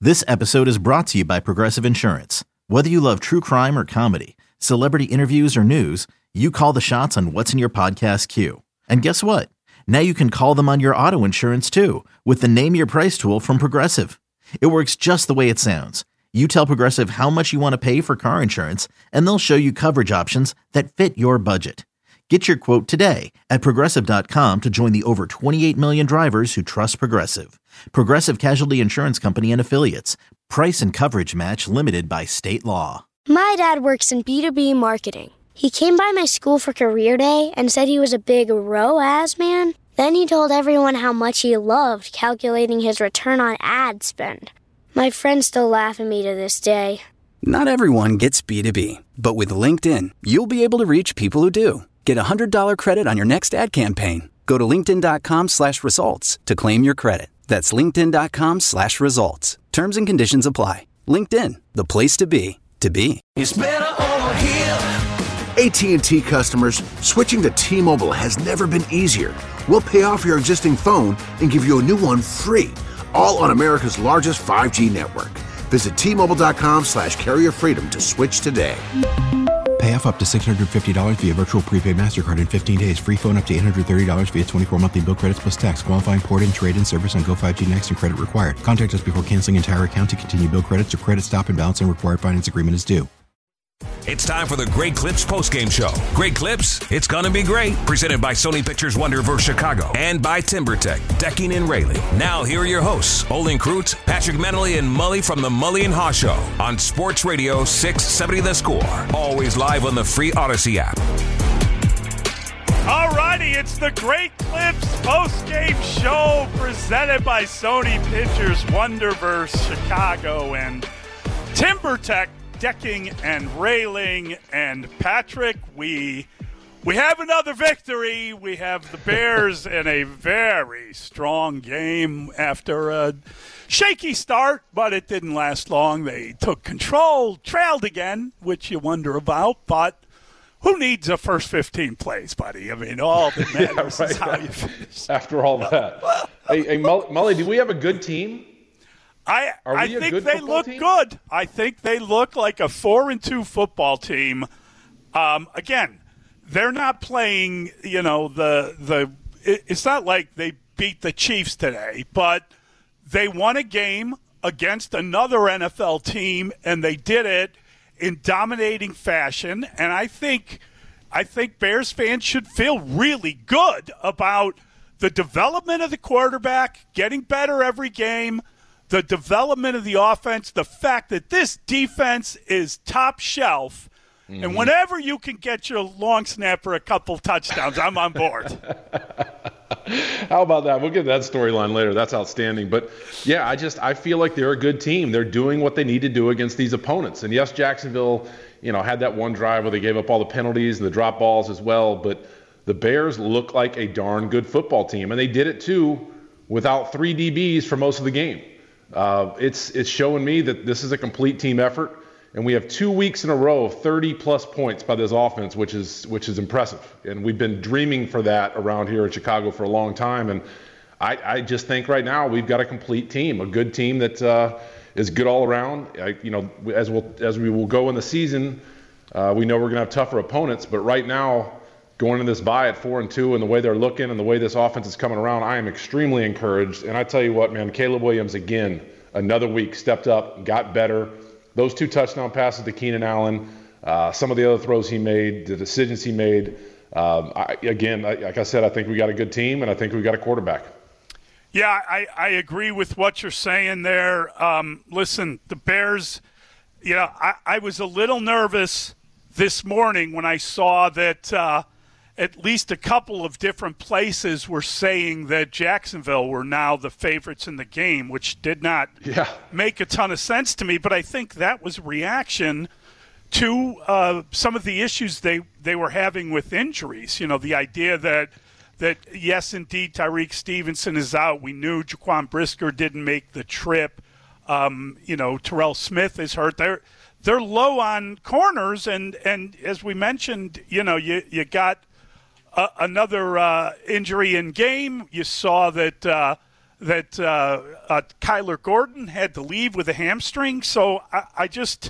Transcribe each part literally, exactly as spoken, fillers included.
This episode is brought to you by Progressive Insurance. Whether you love true crime or comedy, celebrity interviews or news, you call the shots on what's in your podcast queue. And guess what? Now you can call them on your auto insurance too with the Name Your Price tool from Progressive. It works just the way it sounds. You tell Progressive how much you want to pay for car insurance, and they'll show you coverage options that fit your budget. Get your quote today at Progressive dot com to join the over twenty-eight million drivers who trust Progressive. Progressive Casualty Insurance Company and Affiliates. Price and coverage match limited by state law. My dad works in B two B marketing. He came by my school for career day and said he was a big R O A S man. Then he told everyone how much he loved calculating his return on ad spend. My friends still laugh at me to this day. Not everyone gets B two B, but with LinkedIn, you'll be able to reach people who do. Get a one hundred dollars credit on your next ad campaign. Go to linkedin.com slash results to claim your credit. That's linkedin.com slash results. Terms and conditions apply. LinkedIn, the place to be, to be. It's better over here. A T and T customers, switching to T-Mobile has never been easier. We'll pay off your existing phone and give you a new one free, all on America's largest five G network. Visit T-Mobile.com slash carrier freedom to switch today. Pay off up to six hundred fifty dollars via virtual prepaid MasterCard in fifteen days. Free phone up to eight hundred thirty dollars via twenty-four monthly bill credits plus tax. Qualifying port and trade-in service on Go five G Next and credit required. Contact us before canceling entire account to continue bill credits or credit stop and balance and required finance agreement is due. It's time for the Great Clips postgame show. Great Clips, it's gonna be great. Presented by Sony Pictures Wonderverse Chicago and by TimberTech, decking and railing. Now here are your hosts, Olin Kreutz, Patrick Menley, and Mully from the Mully and Haw Show on Sports Radio six seventy The Score. Always live on the free Odyssey app. All righty, it's the Great Clips postgame show presented by Sony Pictures Wonderverse Chicago and TimberTech, decking and railing. And Patrick, we we have another victory. We have the Bears in a very strong game after a shaky start, but it didn't last long. They took control, trailed again, which you wonder about, but who needs a first fifteen plays, buddy? I mean, all that matters yeah, right. is how you finish. After all that. hey, hey, Mully, do we have a good team? I I think they look team? good. I think they look like a four and two football team. Um, again, they're not playing. You know the the. It, it's not like they beat the Chiefs today, but they won a game against another N F L team, and they did it in dominating fashion. And I think I think Bears fans should feel really good about the development of the quarterback, getting better every game. The development of the offense, the fact that this defense is top shelf, mm-hmm. and whenever you can get your long snapper a couple touchdowns, I'm on board. How about that? We'll get that storyline later. That's outstanding. But, yeah, I just I feel like they're a good team. They're doing what they need to do against these opponents. And, yes, Jacksonville, you know, had that one drive where they gave up all the penalties and the drop balls as well. But the Bears look like a darn good football team. And they did it, too, without three D Bs for most of the game. Uh, it's it's showing me that this is a complete team effort, and we have two weeks in a row of thirty plus points by this offense, which is which is impressive. And we've been dreaming for that around here in Chicago for a long time. And I, I just think right now we've got a complete team, a good team that uh, is good all around. I, you know, as we'll as we will go in the season, uh, we know we're going to have tougher opponents. But right now, going into this bye at four and two, and the way they're looking and the way this offense is coming around, I am extremely encouraged. And I tell you what, man, Caleb Williams again, another week stepped up, got better. Those two touchdown passes to Keenan Allen, uh, some of the other throws he made, the decisions he made. Um, I, again, I, like I said, I think we got a good team, and I think we got a quarterback. Yeah, I, I agree with what you're saying there. Um, listen, the Bears, you know, I, I was a little nervous this morning when I saw that uh, at least a couple of different places were saying that Jacksonville were now the favorites in the game, which did not yeah. make a ton of sense to me. But I think that was a reaction to uh, some of the issues they, they were having with injuries. You know, the idea that, that yes, indeed, Tyreek Stevenson is out. We knew Jaquan Brisker didn't make the trip. Um, you know, Terrell Smith is hurt. They're, they're low on corners. And, and as we mentioned, you know, you, you got – Uh, another uh, injury in game. You saw that uh, that uh, uh, Kyler Gordon had to leave with a hamstring. So I, I just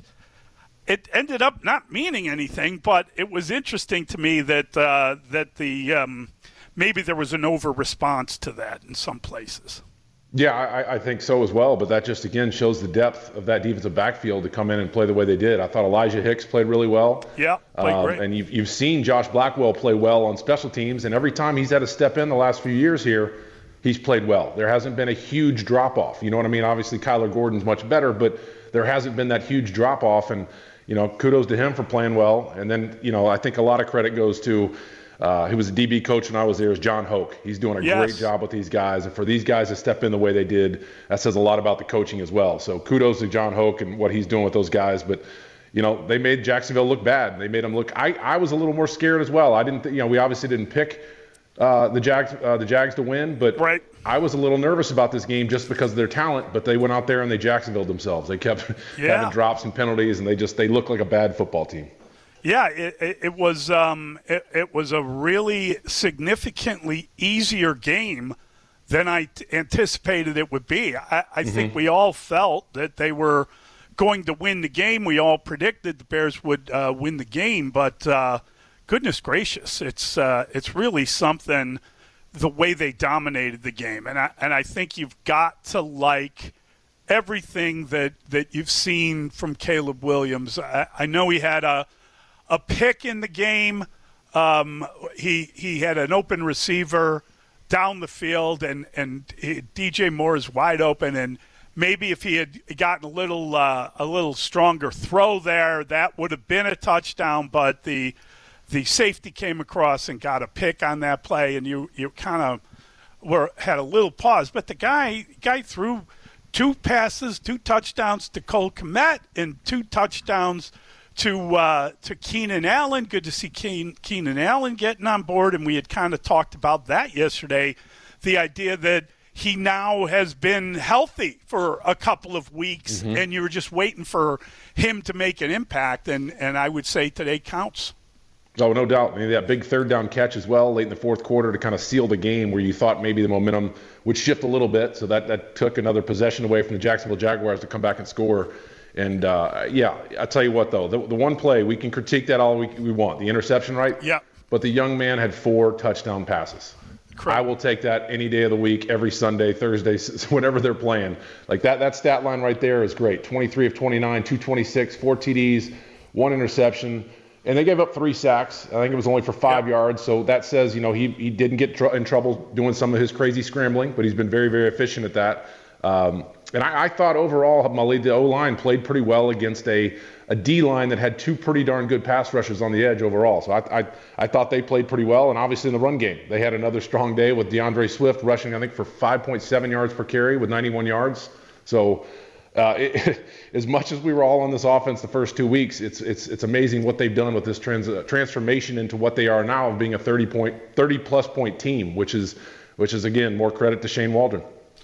– it ended up not meaning anything, but it was interesting to me that uh, that the um, maybe there was an over-response to that in some places. Yeah, I, I think so as well, but that just, again, shows the depth of that defensive backfield to come in and play the way they did. I thought Elijah Hicks played really well. Yeah, played um, great. And you've, you've seen Josh Blackwell play well on special teams, and every time he's had to step in the last few years here, he's played well. There hasn't been a huge drop-off. You know what I mean? Obviously, Kyler Gordon's much better, but there hasn't been that huge drop-off, and, you know, kudos to him for playing well. And then, you know, I think a lot of credit goes to Uh, he was a D B coach when I was there, is John Hoke. He's doing a yes. great job with these guys. And for these guys to step in the way they did, that says a lot about the coaching as well. So kudos to John Hoke and what he's doing with those guys. But, you know, they made Jacksonville look bad. They made them look – I I was a little more scared as well. I didn't – you know, we obviously didn't pick uh, the Jags uh, the Jags to win. But right. I was a little nervous about this game just because of their talent. But they went out there and they Jacksonville themselves. They kept yeah. having drops and penalties, and they just – they looked like a bad football team. Yeah, it, it, it was um, it, it was a really significantly easier game than I t- anticipated it would be. I, I mm-hmm. think we all felt that they were going to win the game. We all predicted the Bears would uh, win the game, but uh, goodness gracious, it's uh, it's really something the way they dominated the game, and I and I think you've got to like everything that that you've seen from Caleb Williams. I, I know he had a. A pick in the game. Um, he he had an open receiver down the field, and and he, D J Moore is wide open. And maybe if he had gotten a little uh, a little stronger throw there, that would have been a touchdown. But the the safety came across and got a pick on that play, and you you kind of were had a little pause. But the guy guy threw two passes, two touchdowns to Cole Kmet, and two touchdowns to uh, to Keenan Allen. Good to see Keen, Keenan Allen getting on board, and we had kind of talked about that yesterday, the idea that he now has been healthy for a couple of weeks, mm-hmm. and you were just waiting for him to make an impact, and, and I would say today counts. Oh, no doubt. I mean, that big third down catch as well late in the fourth quarter to kind of seal the game where you thought maybe the momentum would shift a little bit, so that, that took another possession away from the Jacksonville Jaguars to come back and score. And, uh, yeah, I tell you what, though, the, the one play, we can critique that all we, we want, the interception, right? Yeah. But the young man had four touchdown passes. Correct. I will take that any day of the week, every Sunday, Thursday, whenever they're playing. Like that that stat line right there is great. twenty-three of twenty-nine, two twenty-six, four T Ds, one interception. And they gave up three sacks. I think it was only for five yep. yards. So that says, you know, he, he didn't get tr- in trouble doing some of his crazy scrambling, but he's been very, very efficient at that. Um, and I, I thought overall, Mully, the O-line played pretty well against a, a D-line that had two pretty darn good pass rushers on the edge overall. So I, I I thought they played pretty well. And obviously in the run game, they had another strong day with DeAndre Swift rushing, I think, for five point seven yards per carry with ninety-one yards. So uh, it, as much as we were all on this offense the first two weeks, it's it's it's amazing what they've done with this trans, uh, transformation into what they are now of being a thirty point, thirty plus point team, which is which is again more credit to Shane Waldron.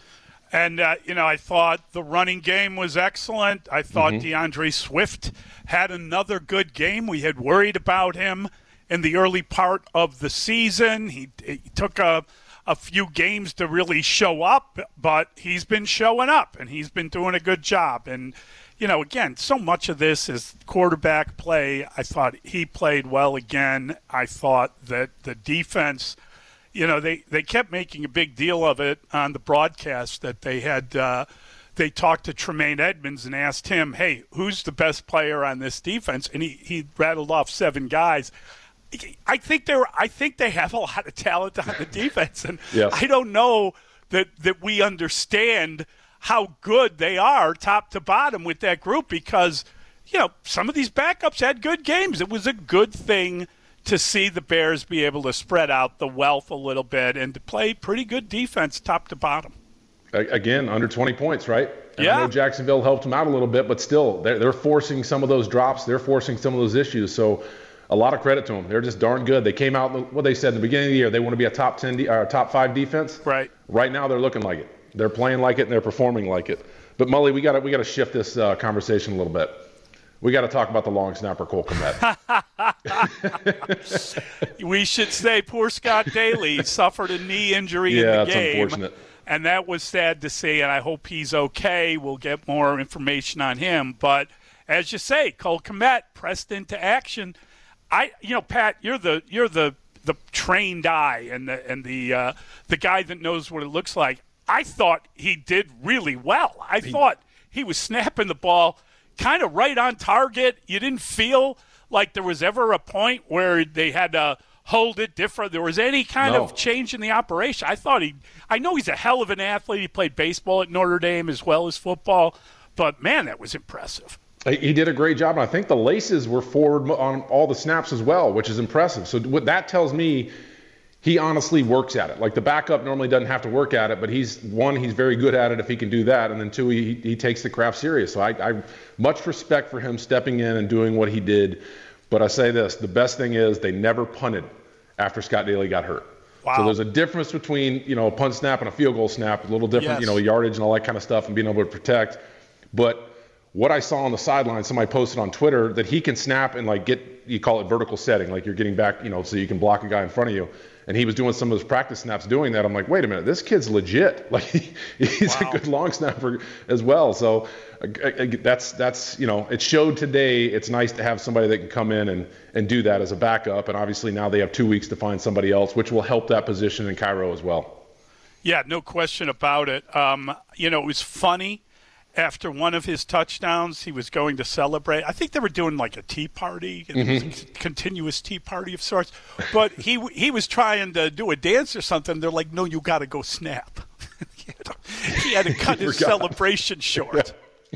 And, uh, you know, I thought the running game was excellent. I thought mm-hmm. DeAndre Swift had another good game. We had worried about him in the early part of the season. He, he took a, a few games to really show up, but he's been showing up, and he's been doing a good job. And, you know, again, so much of this is quarterback play. I thought he played well again. I thought that the defense – you know, they, they kept making a big deal of it on the broadcast that they had uh, – they talked to Tremaine Edmonds and asked him, hey, who's the best player on this defense? And he, he rattled off seven guys. I think they're I think they have a lot of talent on the defense. And yes. I don't know that, that we understand how good they are top to bottom with that group because, you know, some of these backups had good games. It was a good thing to see the Bears be able to spread out the wealth a little bit and to play pretty good defense top to bottom. Again, under twenty points, right? And yeah. I know Jacksonville helped them out a little bit, but still, they're, they're forcing some of those drops. They're forcing some of those issues. So a lot of credit to them. They're just darn good. They came out, what they said in the beginning of the year, they want to be a top ten, de- or top five defense. Right. Right now, they're looking like it. They're playing like it, and they're performing like it. But, Mully, we got we got to shift this uh, conversation a little bit. We got to talk about the long snapper, Cole Kmet. We should say poor Scott Daly suffered a knee injury yeah, in the game. Yeah, that's unfortunate. and that was sad to see, and I hope he's okay. We'll get more information on him. But as you say, Cole Kmet pressed into action. I, you know, Pat, you're the you're the, the trained eye and the and the uh, the guy that knows what it looks like. I thought he did really well. I thought he was snapping the ball kind of right on target. You didn't feel like there was ever a point where they had to hold it different. There was any kind No. of change in the operation. I thought he – I know he's a hell of an athlete. He played baseball at Notre Dame as well as football. But, man, that was impressive. He did a great job, and I think the laces were forward on all the snaps as well, which is impressive. So what that tells me, he honestly works at it. Like the backup normally doesn't have to work at it, but he's one, he's very good at it if he can do that, and then two, he he takes the craft serious. So I, I much respect for him stepping in and doing what he did. But I say this: the best thing is they never punted after Scott Daly got hurt. Wow. So there's a difference between you know a punt snap and a field goal snap, a little different, Yes. you know, yardage and all that kind of stuff, and being able to protect, but. What I saw on the sideline, somebody posted on Twitter that he can snap and like get, you call it vertical setting, like you're getting back, you know, so you can block a guy in front of you. And he was doing some of his practice snaps doing that. I'm like, wait a minute, this kid's legit. Like he's Wow. a good long snapper as well. So uh, uh, that's, that's, you know, it showed today. It's nice to have somebody that can come in and, and do that as a backup. And obviously now they have two weeks to find somebody else, which will help that position in Cairo as well. Yeah, no question about it. Um, you know, it was funny. After one of his touchdowns, he was going to celebrate. I think they were doing like a tea party, it was a continuous tea party of sorts. But he he was trying to do a dance or something. They're like, no, you got to go snap. he, had to, he had to cut his celebration short.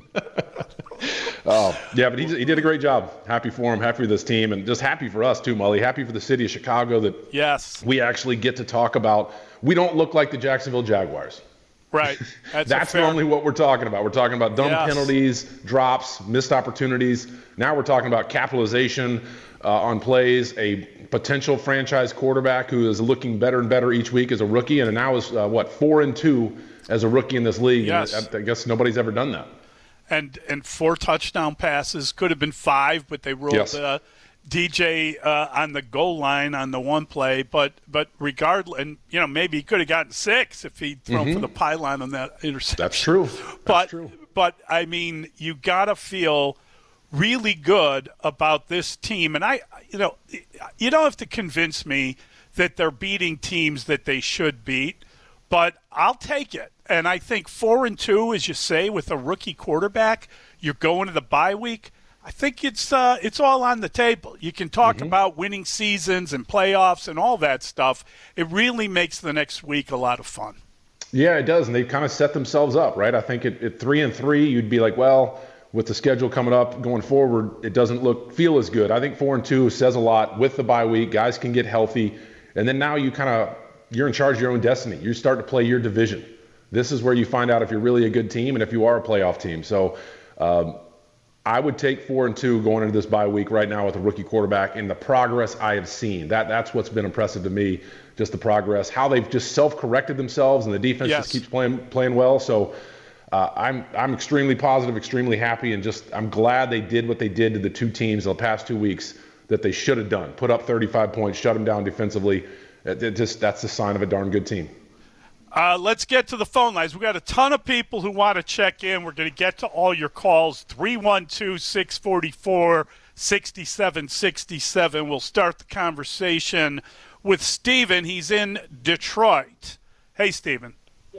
Oh, yeah, but he, he did a great job. Happy for him, happy for this team, and just happy for us too, Mully. Happy for the city of Chicago that yes. we actually get to talk about. We don't look like the Jacksonville Jaguars. Right. That's, That's fair... normally what we're talking about. We're talking about dumb yes. penalties, drops, missed opportunities. Now we're talking about capitalization uh, on plays, a potential franchise quarterback who is looking better and better each week as a rookie, and now is, uh, what, four and two as a rookie in this league. Yes. And I, I guess nobody's ever done that. And and four touchdown passes, could have been five, but they ruled Yes. uh, D J uh, on the goal line on the one play. But but regardless, and you know maybe he could have gotten six if he'd thrown Mm-hmm. for the pylon on that interception. That's true. That's but true. but I mean, you gotta feel really good about this team. And I, you know, you don't have to convince me that they're beating teams that they should beat, but I'll take it. And I think four and two, as you say, with a rookie quarterback, you're going to the bye week. I think it's uh, it's all on the table. You can talk Mm-hmm. about winning seasons and playoffs and all that stuff. It really makes the next week a lot of fun. Yeah, it does, and they've kind of set themselves up, right? I think at, at three and three, you'd be like, well, with the schedule coming up going forward, it doesn't look feel as good. I think four and two says a lot with the bye week. Guys can get healthy, and then now you kind of you're in charge of your own destiny. You start to play your division. This is where you find out if you're really a good team and if you are a playoff team. So um, I would take four and two going into this bye week right now with a rookie quarterback and the progress I have seen. That that's what's been impressive to me, just the progress, how they've just self-corrected themselves and the defense Yes. just keeps playing playing well. So uh, I'm I'm extremely positive, extremely happy, and just I'm glad they did what they did to the two teams in the past two weeks that they should have done. Put up thirty-five points, shut them down defensively. It, it just that's the sign of a darn good team. Uh, let's get to the phone lines. We've got a ton of people who want to check in. We're going to get to all your calls. three one two, six four four, six seven six seven. We'll start the conversation with Steven. He's in Detroit. Hey, Steven.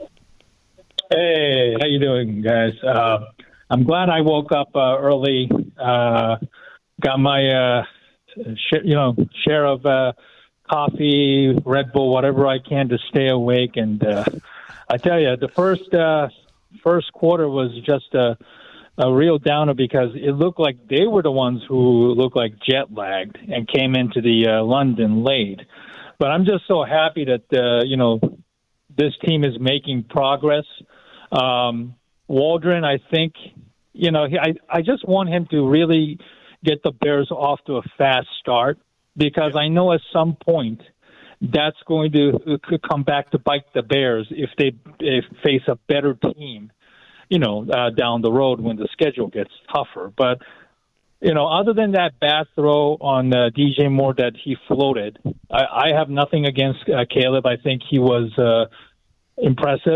Hey, how you doing, guys? Uh, I'm glad I woke up uh, early. Uh, got my, uh, sh- you know, share of uh, coffee, Red Bull, whatever I can to stay awake. And uh, I tell you, the first uh, first quarter was just a, a real downer because it looked like they were the ones who looked like jet lagged and came into the uh, London late. But I'm just so happy that uh, you know this team is making progress. Um, Waldron, I think, you know, he, I I just want him to really get the Bears off to a fast start. Because I know at some point that's going to could come back to bite the Bears if they if face a better team, you know, uh, down the road when the schedule gets tougher. But, you know, other than that bad throw on uh, D J Moore that he floated, I, I have nothing against uh, Caleb. I think he was uh, impressive.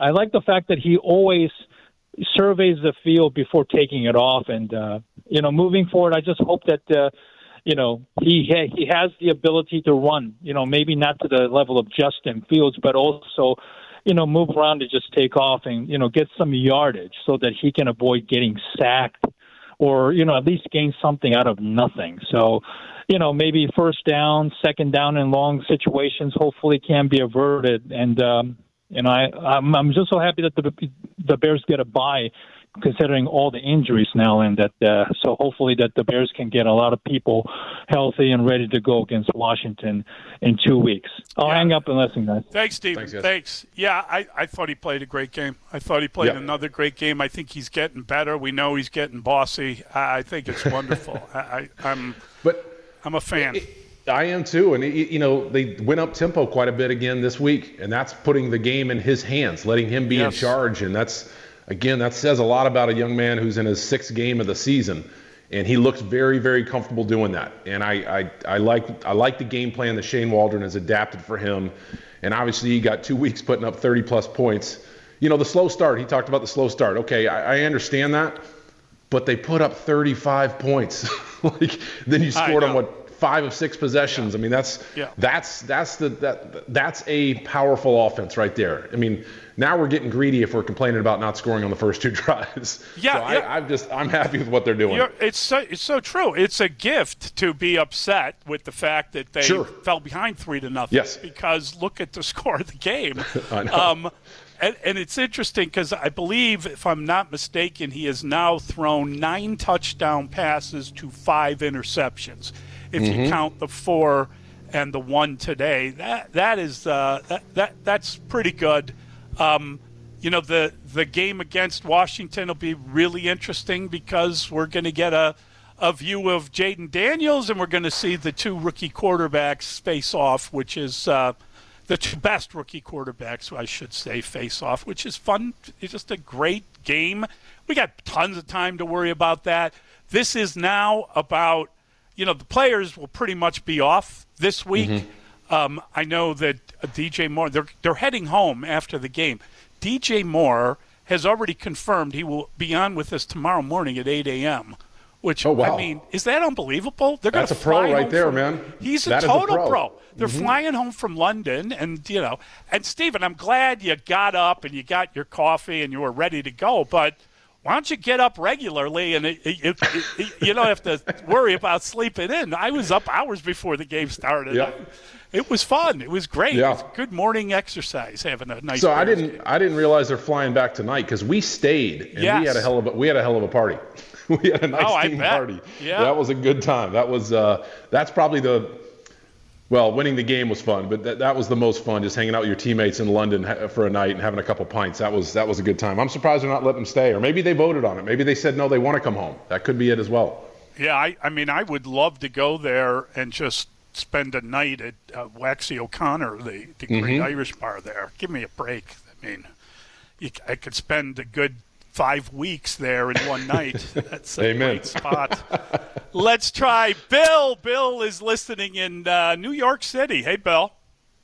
I like the fact that he always surveys the field before taking it off. And, uh, you know, moving forward, I just hope that, uh, you know, he ha- he has the ability to run, you know, maybe not to the level of Justin Fields, but also, you know, move around and just take off and, you know, get some yardage so that he can avoid getting sacked or, you know, at least gain something out of nothing. So, you know, maybe first down, second down in long situations hopefully can be averted. And, um, you know, I, I'm, I'm just so happy that the, the Bears get a bye considering all the injuries now, and that uh, so hopefully that the Bears can get a lot of people healthy and ready to go against Washington in two weeks. I'll yeah. hang up and listen, guys. Thanks, Stephen. Thanks. Thanks. Yeah, I, I thought he played a great game. I thought he played yep. another great game. I think he's getting better. We know he's getting bossy. I, I think it's wonderful. I, I, I'm, but I'm a fan. It, I am too, and you know they went up tempo quite a bit again this week, and that's putting the game in his hands, letting him be yes. in charge, and that's. Again, that says a lot about a young man who's in his sixth game of the season, and he looks very, very comfortable doing that. And I, I, I like I like the game plan that Shane Waldron has adapted for him. And obviously, he got two weeks putting up thirty plus points. You know, the slow start. He talked about the slow start. Okay, I, I understand that, but they put up thirty-five points. like then you scored on what five of six possessions. Yeah. I mean, that's yeah. that's that's the that that's a powerful offense right there. I mean. Now we're getting greedy if we're complaining about not scoring on the first two drives. Yeah, so yeah. I, I'm just I'm happy with what they're doing. You're, it's so it's so true. It's a gift to be upset with the fact that they sure. fell behind three to nothing. Yes, because look at the score of the game. I know. Um, and, and it's interesting because I believe, if I'm not mistaken, he has now thrown nine touchdown passes to five interceptions. If mm-hmm. you count the four and the one today, that that is uh, that, that that's pretty good. Um, you know, the the game against Washington will be really interesting because we're going to get a, a view of Jaden Daniels, and we're going to see the two rookie quarterbacks face off, which is uh, the two best rookie quarterbacks, I should say, face off, which is fun. It's just a great game. We got tons of time to worry about that. This is now about, you know, the players will pretty much be off this week. Mm-hmm. Um, I know that D J Moore, they're, they're heading home after the game. D J Moore has already confirmed he will be on with us tomorrow morning at eight a.m., which, oh, wow. I mean, is that unbelievable? They're That's gonna a pro fly right home there, from, man. He's a that total a pro. pro. They're mm-hmm. flying home from London, and, you know, and, Stephen, I'm glad you got up and you got your coffee and you were ready to go, but why don't you get up regularly and it, it, it, it, you don't have to worry about sleeping in. I was up hours before the game started. Yeah. It was fun. It was great. Yeah. It was good morning exercise, having a nice. So I didn't. game. I didn't realize they're flying back tonight because we stayed and yes. we had a hell of a we had a hell of a party. we had a nice oh, team party. Yeah. That was a good time. That was. Uh, that's probably the. Well, winning the game was fun, but that, that was the most fun. Just hanging out with your teammates in London for a night and having a couple pints. That was that was a good time. I'm surprised they're not letting them stay, or maybe they voted on it. Maybe they said no, they want to come home. That could be it as well. Yeah, I, I mean, I would love to go there and just spend a night at uh, Waxy O'Connor, the, the great mm-hmm. Irish bar there. Give me a break. I mean, you, I could spend a good five weeks there in one night. That's a Amen. great spot. Let's try Bill. Bill is listening in uh, New York City. Hey, Bill.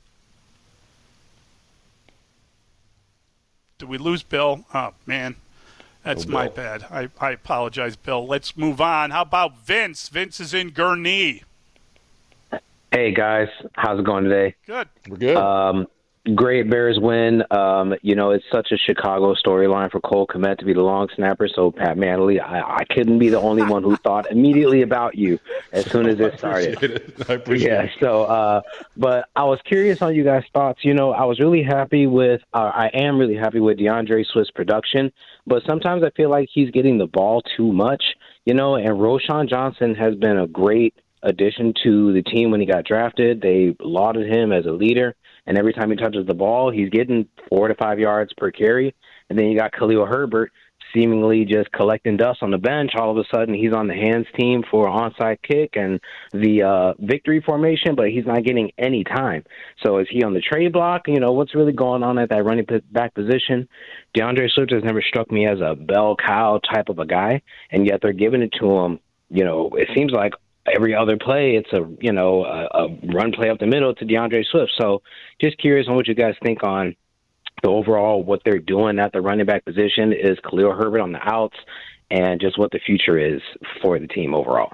Did we lose Bill? Oh, man. That's oh, my Bill. bad. I, I apologize, Bill. Let's move on. How about Vince? Vince is in Gurnee. Hey, guys. How's it going today? Good. We're good. Um, great Bears win. Um, you know, it's such a Chicago storyline for Cole Kmet to be the long snapper. So, Pat Manley, I, I couldn't be the only one who thought immediately about you as soon as it started. I appreciate it. I appreciate yeah, it. so, uh, but I was curious on you guys' thoughts. You know, I was really happy with, uh, I am really happy with DeAndre Swift's production, but sometimes I feel like he's getting the ball too much, you know, and Roschon Johnson has been a great addition to the team when he got drafted. They lauded him as a leader, and every time he touches the ball, he's getting four to five yards per carry. And then you got Khalil Herbert seemingly just collecting dust on the bench. All of a sudden, he's on the hands team for onside kick and the uh, victory formation, but he's not getting any time. So is he on the trade block? You know, what's really going on at that running back position? DeAndre Swift has never struck me as a bell cow type of a guy, and yet they're giving it to him. You know, it seems like every other play, it's a, you know, a, a run play up the middle to DeAndre Swift. So just curious on what you guys think on the overall what they're doing at the running back position is Khalil Herbert on the outs, and just what the future is for the team overall.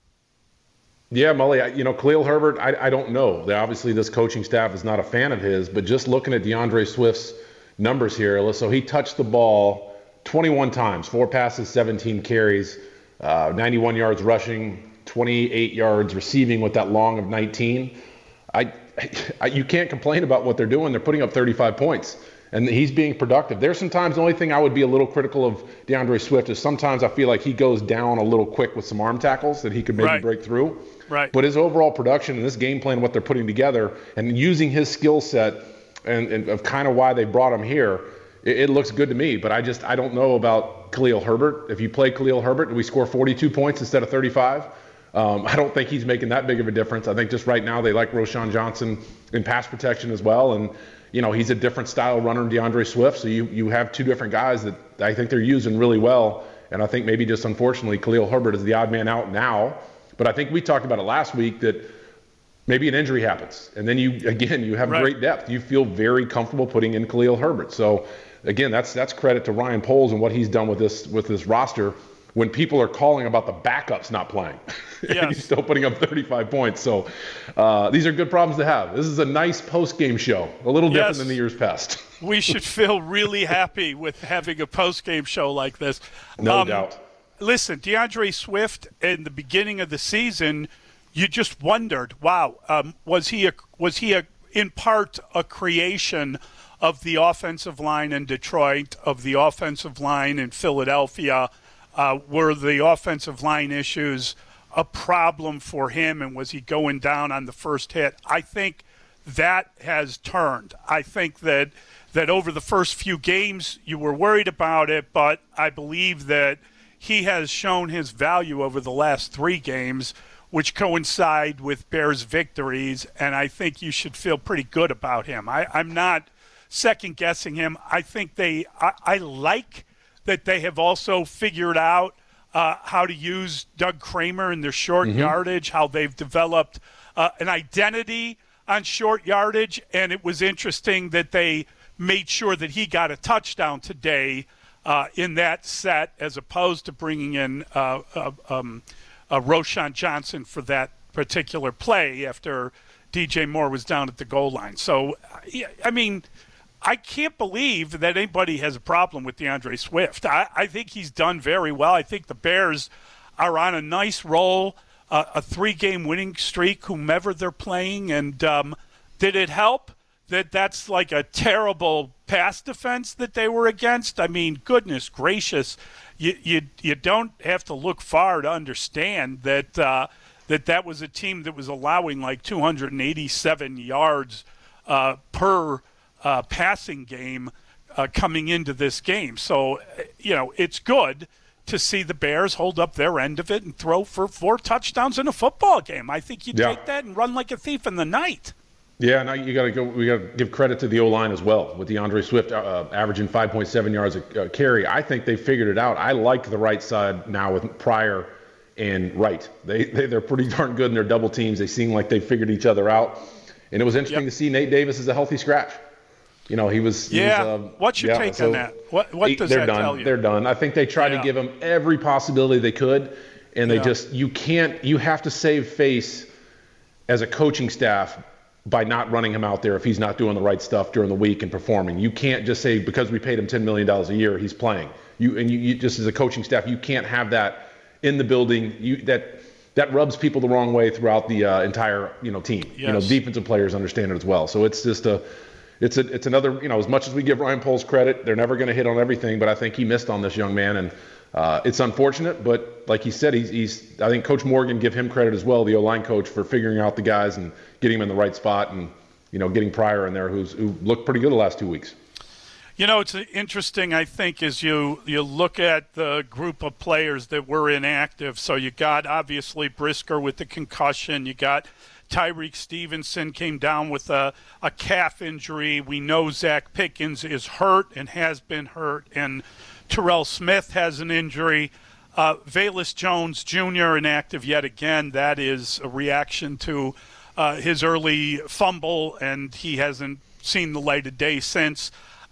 Yeah, Mully, you know, Khalil Herbert, I, I don't know. Obviously, this coaching staff is not a fan of his, but just looking at DeAndre Swift's numbers here, so he touched the ball twenty-one times, four passes, seventeen carries, uh, ninety-one yards rushing, twenty-eight yards receiving with that long of nineteen. I, I, you can't complain about what they're doing. They're putting up thirty-five points, and he's being productive. There's sometimes the only thing I would be a little critical of DeAndre Swift is sometimes I feel like he goes down a little quick with some arm tackles that he could maybe right. break through. Right. But his overall production and this game plan, what they're putting together, and using his skill set and, and of kind of why they brought him here, it, it looks good to me. But I just I don't know about Khalil Herbert. If you play Khalil Herbert, do we score forty-two points instead of thirty-five? Um, I don't think he's making that big of a difference. I think just right now they like Roschon Johnson in pass protection as well. And, you know, he's a different style runner than DeAndre Swift. So you, you have two different guys that I think they're using really well. And I think maybe just unfortunately Khalil Herbert is the odd man out now. But I think we talked about it last week that maybe an injury happens. And then you, again, you have right. great depth. You feel very comfortable putting in Khalil Herbert. So, again, that's that's credit to Ryan Poles and what he's done with this with this roster when people are calling about the backups not playing. Yes. And he's still putting up thirty-five points. So uh, these are good problems to have. This is a nice post-game show, a little different yes. than the years past. We should feel really happy with having a post-game show like this. No um, doubt. Listen, DeAndre Swift, in the beginning of the season, you just wondered, wow, um, was he a, was he a, in part a creation of the offensive line in Detroit, of the offensive line in Philadelphia? Uh, were the offensive line issues a problem for him, and was he going down on the first hit? I think that has turned. I think that that over the first few games you were worried about it, but I believe that he has shown his value over the last three games, which coincide with Bears victories, and I think you should feel pretty good about him. I, I'm not second-guessing him. I think they I, I like that they have also figured out uh, how to use Doug Kramer in their short mm-hmm. yardage, how they've developed uh, an identity on short yardage, and it was interesting that they made sure that he got a touchdown today uh, in that set as opposed to bringing in uh, uh, um, uh, Roschon Johnson for that particular play after D J Moore was down at the goal line. So, I mean, I can't believe that anybody has a problem with DeAndre Swift. I, I think he's done very well. I think the Bears are on a nice roll, uh, a three-game winning streak, whomever they're playing. And um, did it help that that's like a terrible pass defense that they were against? I mean, goodness gracious, you you, you don't have to look far to understand that uh, that that was a team that was allowing like two hundred eighty-seven yards uh, per Uh, passing game uh, coming into this game. So, you know, it's good to see the Bears hold up their end of it and throw for four touchdowns in a football game. I think you yeah. take that and run like a thief in the night. Yeah, now you got to go. We got to give credit to the O-line as well, with DeAndre Swift uh, averaging five point seven yards a uh, carry. I think they figured it out. I like the right side now with Pryor and Wright. They, they they're pretty darn good in their double teams. They seem like they figured each other out, and it was interesting yep. to see Nate Davis as a healthy scratch. You know, he was. He yeah. was, uh, What's your yeah, take so on that? What What does they're that done. tell you? They're done. I think they tried yeah. to give him every possibility they could, and they yeah. just you can't. You have to save face as a coaching staff by not running him out there if he's not doing the right stuff during the week and performing. You can't just say because we paid him ten million dollars a year he's playing. You and you, you just as a coaching staff you can't have that in the building. You that. That rubs people the wrong way throughout the uh, entire, you know, team. Yes. You know, defensive players understand it as well. So it's just a, it's a, it's another, you know, as much as we give Ryan Poles credit, they're never going to hit on everything. But I think he missed on this young man, and uh, it's unfortunate. But like he said, he's, he's, I think Coach Morgan give him credit as well, the O-line coach, for figuring out the guys and getting them in the right spot, and you know, getting Pryor in there, who's who looked pretty good the last two weeks. You know, it's interesting, I think, as you, you look at the group of players that were inactive. So you got, obviously, Brisker with the concussion. You got Tyreek Stevenson came down with a, a calf injury. We know Zach Pickens is hurt and has been hurt. And Terrell Smith has an injury. Uh, Velus Jones Junior inactive yet again. That is a reaction to uh, his early fumble, and he hasn't seen the light of day since.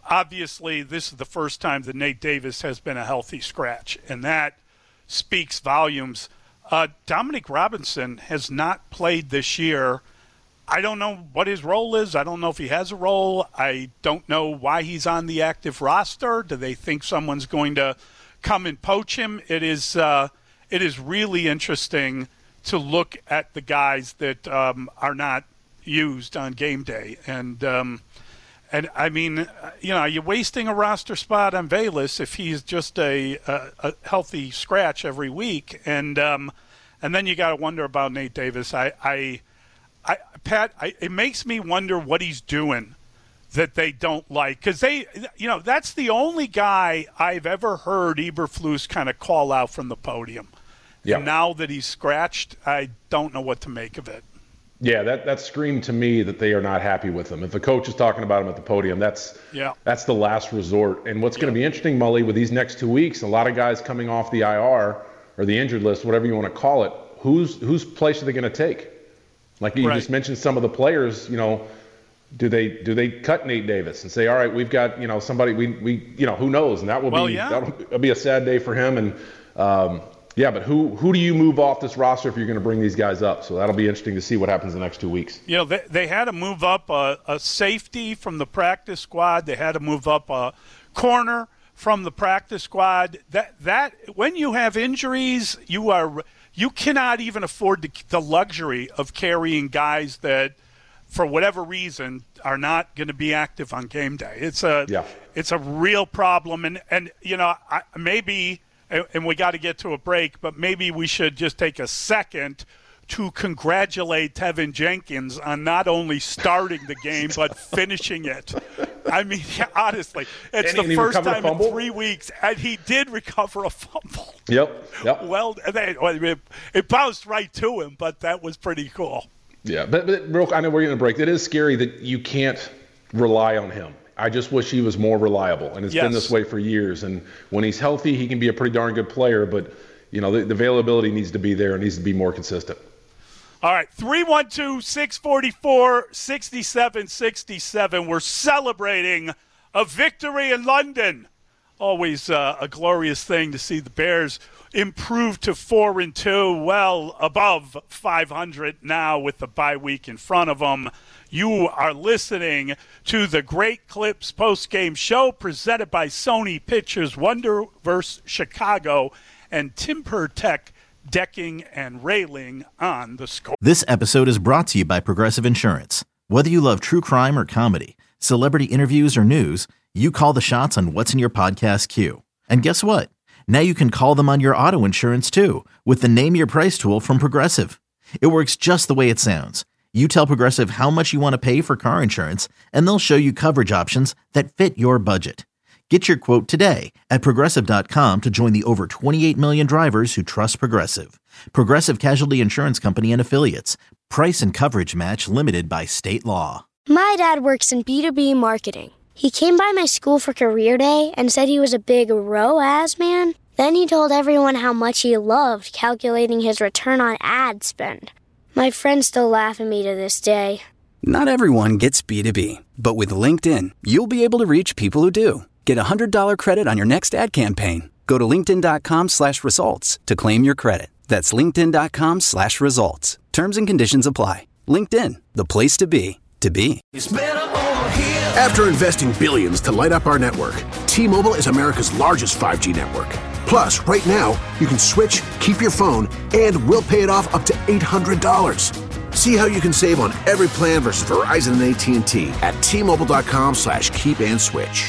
obviously this is the first time that Nate Davis has been a healthy scratch, and that speaks volumes. Uh, Dominic Robinson has not played this year. I don't know what his role is. I don't know if he has a role. I don't know why he's on the active roster. Do they think someone's going to come and poach him? It is uh, it is really interesting to look at the guys that um, are not used on game day. And, um, and I mean, you know, you're wasting a roster spot on Velus if he's just a, a, a healthy scratch every week. And um, and then you got to wonder about Nate Davis. I, I, I Pat, I, it makes me wonder what he's doing that they don't like. Because they, you know, that's the only guy I've ever heard Eberflus kind of call out from the podium. Yeah. And now that he's scratched, I don't know what to make of it. Yeah, that, that screamed to me that they are not happy with him. If the coach is talking about him at the podium, that's yeah. that's the last resort. And what's yeah. going to be interesting, Mully, with these next two weeks, a lot of guys coming off the I R or the injured list, whatever you want to call it, whose whose place are they going to take? Like you right. just mentioned some of the players, you know, do they do they cut Nate Davis and say, all right, we've got, you know, somebody we, we you know, who knows? And that will well, be yeah. that'll be a sad day for him. And um Yeah, but who who do you move off this roster if you're going to bring these guys up? So that'll be interesting to see what happens the next two weeks. You know, they, they had to move up a, a safety from the practice squad. They had to move up a corner from the practice squad. That that when you have injuries, you are you cannot even afford the, the luxury of carrying guys that, for whatever reason, are not going to be active on game day. It's a yeah. it's a real problem, and and you know I, maybe. And we got to get to a break, but maybe we should just take a second to congratulate Tevin Jenkins on not only starting the game but finishing it. I mean, honestly, it's and the first time in three weeks, and he did recover a fumble. Yep, yep. Well, they, it, it bounced right to him, but that was pretty cool. Yeah, but, but real, I know we're going to break. It is scary that you can't rely on him. I just wish he was more reliable, and it's yes. been this way for years. And when he's healthy, he can be a pretty darn good player, but you know the, the availability needs to be there and needs to be more consistent. All right, three one two, six four four, six seven six seven. We're celebrating a victory in London. Always uh, a glorious thing to see the Bears improve to four and two, well above five hundred now with the bye week in front of them. You are listening to the Great Clips postgame show presented by Sony Pictures, Wonderverse Chicago, and TimberTech Decking and Railing on the Score. This episode is brought to you by Progressive Insurance. Whether you love true crime or comedy, celebrity interviews or news, you call the shots on what's in your podcast queue. And guess what? Now you can call them on your auto insurance too with the Name Your Price tool from Progressive. It works just the way it sounds. You tell Progressive how much you want to pay for car insurance, and they'll show you coverage options that fit your budget. Get your quote today at Progressive dot com to join the over twenty-eight million drivers who trust Progressive. Progressive Casualty Insurance Company and Affiliates. Price and coverage match limited by state law. My dad works in B two B marketing. He came by my school for career day and said he was a big R O A S man. Then he told everyone how much he loved calculating his return on ad spend. My friends still laugh at me to this day. Not everyone gets B two B, but with LinkedIn, you'll be able to reach people who do. Get a one hundred dollars credit on your next ad campaign. Go to linkedin.com slash results to claim your credit. That's linkedin.com slash results. Terms and conditions apply. LinkedIn, the place to be, to be. It's better over here. After investing billions to light up our network, T-Mobile is America's largest five G network. Plus, right now, you can switch, keep your phone, and we'll pay it off up to eight hundred dollars. See how you can save on every plan versus Verizon and A T and T at T-Mobile.com slash keep and switch.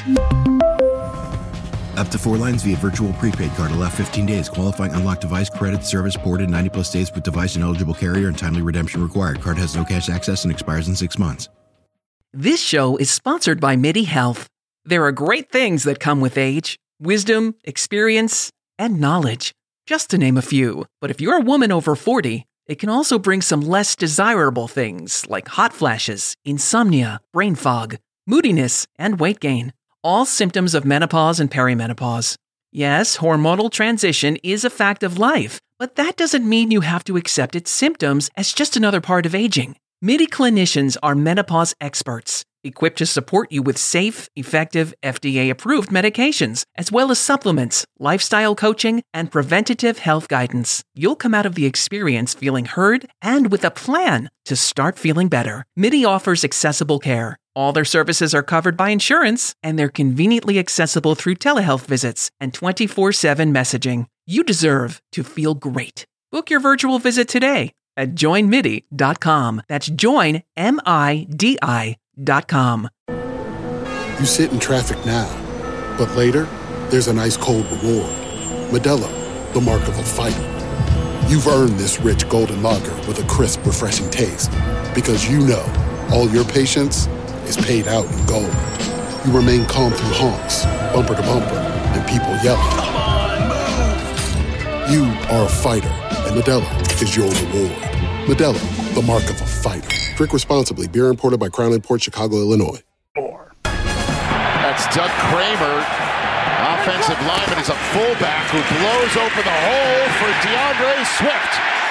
Up to four lines via virtual prepaid card. Allow fifteen days. Qualifying unlocked device credit service ported ninety plus days with device and eligible carrier and timely redemption required. Card has no cash access and expires in six months. This show is sponsored by MIDI Health. There are great things that come with age. Wisdom, experience, and knowledge, just to name a few. But if you're a woman over forty, it can also bring some less desirable things like hot flashes, insomnia, brain fog, moodiness, and weight gain. All symptoms of menopause and perimenopause. Yes, hormonal transition is a fact of life, but that doesn't mean you have to accept its symptoms as just another part of aging. MIDI clinicians are menopause experts, equipped to support you with safe, effective, F D A-approved medications, as well as supplements, lifestyle coaching, and preventative health guidance. You'll come out of the experience feeling heard and with a plan to start feeling better. MIDI offers accessible care. All their services are covered by insurance, and they're conveniently accessible through telehealth visits and twenty-four seven messaging. You deserve to feel great. Book your virtual visit today at join midi dot com. That's join, M I D I dot com. You sit in traffic now, but later, there's an ice cold reward. Modelo, the mark of a fighter. You've earned this rich golden lager with a crisp, refreshing taste. Because you know, all your patience is paid out in gold. You remain calm through honks, bumper to bumper, and people yelling. Come on, move! You are a fighter, and Modelo is your reward. Modelo, the mark of a fighter. Drink responsibly. Beer imported by Crown Imports, Chicago, Illinois. That's Doug Kramer, offensive lineman. He's a fullback who blows open the hole for DeAndre Swift.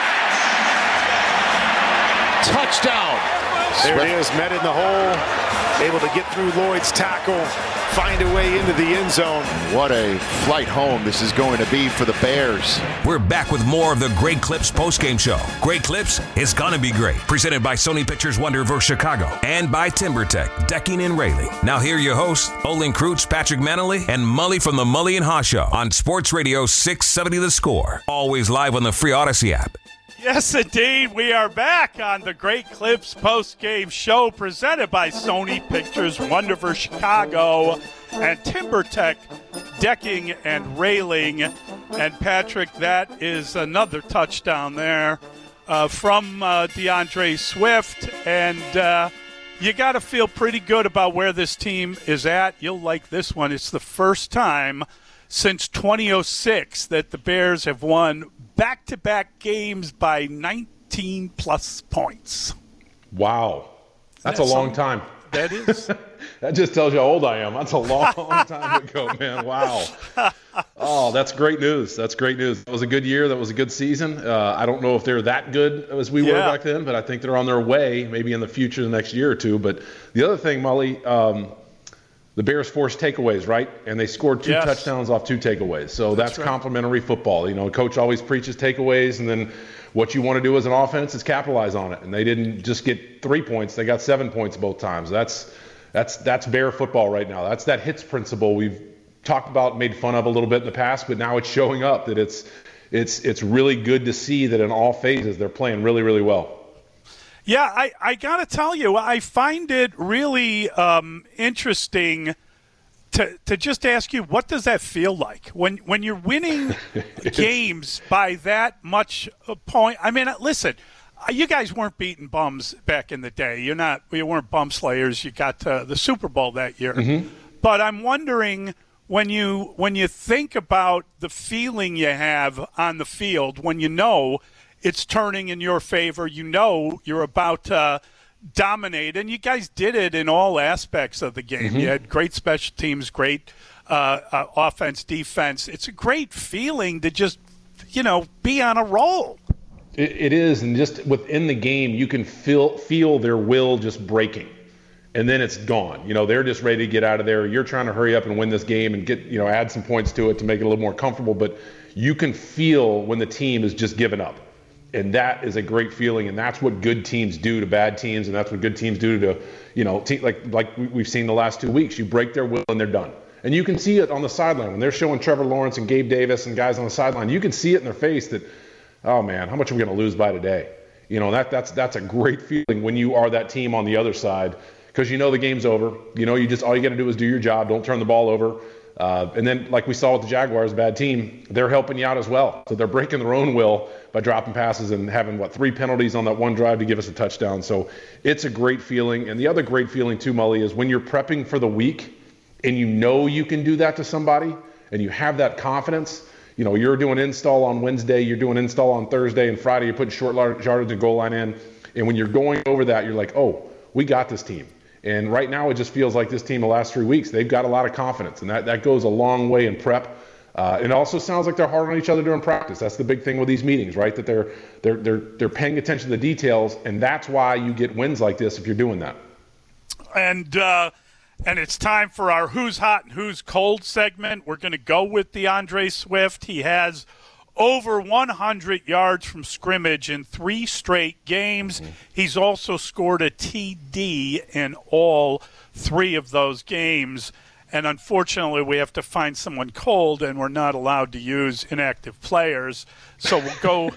Touchdown. There Swift. It is, met in the hole, able to get through Lloyd's tackle, find a way into the end zone. What a flight home this is going to be for the Bears. We're back with more of the Great Clips postgame show. Great Clips is gonna be great. Presented by Sony Pictures Wonderverse Chicago and by TimberTech Decking and Railing. Now here are your hosts, Olin Kreutz, Patrick Manley, and Mully from the Mully and Haw Show on Sports Radio six seventy The Score. Always live on the free Odyssey app. Yes, indeed. We are back on the Great Clips post-game show presented by Sony Pictures Wonderverse Chicago and TimberTech Decking and Railing. And, Patrick, that is another touchdown there uh, from uh, DeAndre Swift. And uh, you got to feel pretty good about where this team is at. You'll like this one. It's the first time since twenty oh six that the Bears have won back-to-back games by nineteen plus points. Wow. That's, That's a long time. That is. That just tells you how old I am. That's a long time ago, man. Wow. Oh, that's great news. That's great news. That was a good year. That was a good season. Uh, I don't know if they're that good as we yeah. were back then, but I think they're on their way maybe in the future, the next year or two. But the other thing, Mully, um, the Bears forced takeaways, right? And they scored two yes. touchdowns off two takeaways. So that's, that's right. Complimentary football. You know, coach always preaches takeaways, and then what you want to do as an offense is capitalize on it. And they didn't just get three points. They got seven points both times. That's that's that's Bear football right now. That's that hits principle we've talked about, made fun of a little bit in the past, but now it's showing up that it's it's it's really good to see that in all phases they're playing really, really well. Yeah, I, I got to tell you, I find it really um, interesting to to just ask you, what does that feel like when when you're winning games by that much a point? I mean, listen, you guys weren't beating bums back in the day. You're not. You weren't bum slayers. You got to the Super Bowl that year. Mm-hmm. But I'm wondering when you when you think about the feeling you have on the field when you know it's turning in your favor, you know you're about to dominate, and you guys did it in all aspects of the game. Mm-hmm. You had great special teams, great uh, uh, offense, defense. It's a great feeling to just, you know, be on a roll. It, it is, and just within the game, you can feel feel their will just breaking, and then it's gone. You know, they're just ready to get out of there. You're trying to hurry up and win this game and get, you know, add some points to it to make it a little more comfortable, but you can feel when the team is just giving up. And that is a great feeling, and that's what good teams do to bad teams, and that's what good teams do to, you know, te- like like we've seen the last two weeks. You break their will, and they're done. And you can see it on the sideline when they're showing Trevor Lawrence and Gabe Davis and guys on the sideline. You can see it in their face that, oh man, how much are we going to lose by today? You know, that that's that's a great feeling when you are that team on the other side, because you know the game's over. You know, you just all you got to do is do your job. Don't turn the ball over. Uh, and then, like we saw with the Jaguars, bad team, they're helping you out as well. So they're breaking their own will by dropping passes and having, what, three penalties on that one drive to give us a touchdown. So it's a great feeling. And the other great feeling, too, Mully, is when you're prepping for the week and you know you can do that to somebody and you have that confidence. You know, you're doing install on Wednesday, you're doing install on Thursday, and Friday you're putting short yardage and goal line in. And when you're going over that, you're like, oh, we got this team. And right now it just feels like this team the last three weeks, they've got a lot of confidence. And that, that goes a long way in prep. Uh, it also sounds like they're hard on each other during practice. That's the big thing with these meetings, right? That they're they're they're they're paying attention to the details, and that's why you get wins like this if you're doing that. And uh, and it's time for our Who's Hot and Who's Cold segment. We're going to go with DeAndre Swift. He has over one hundred yards from scrimmage in three straight games. Mm-hmm. He's also scored a T D in all three of those games. And unfortunately, we have to find someone cold, and we're not allowed to use inactive players. So we'll go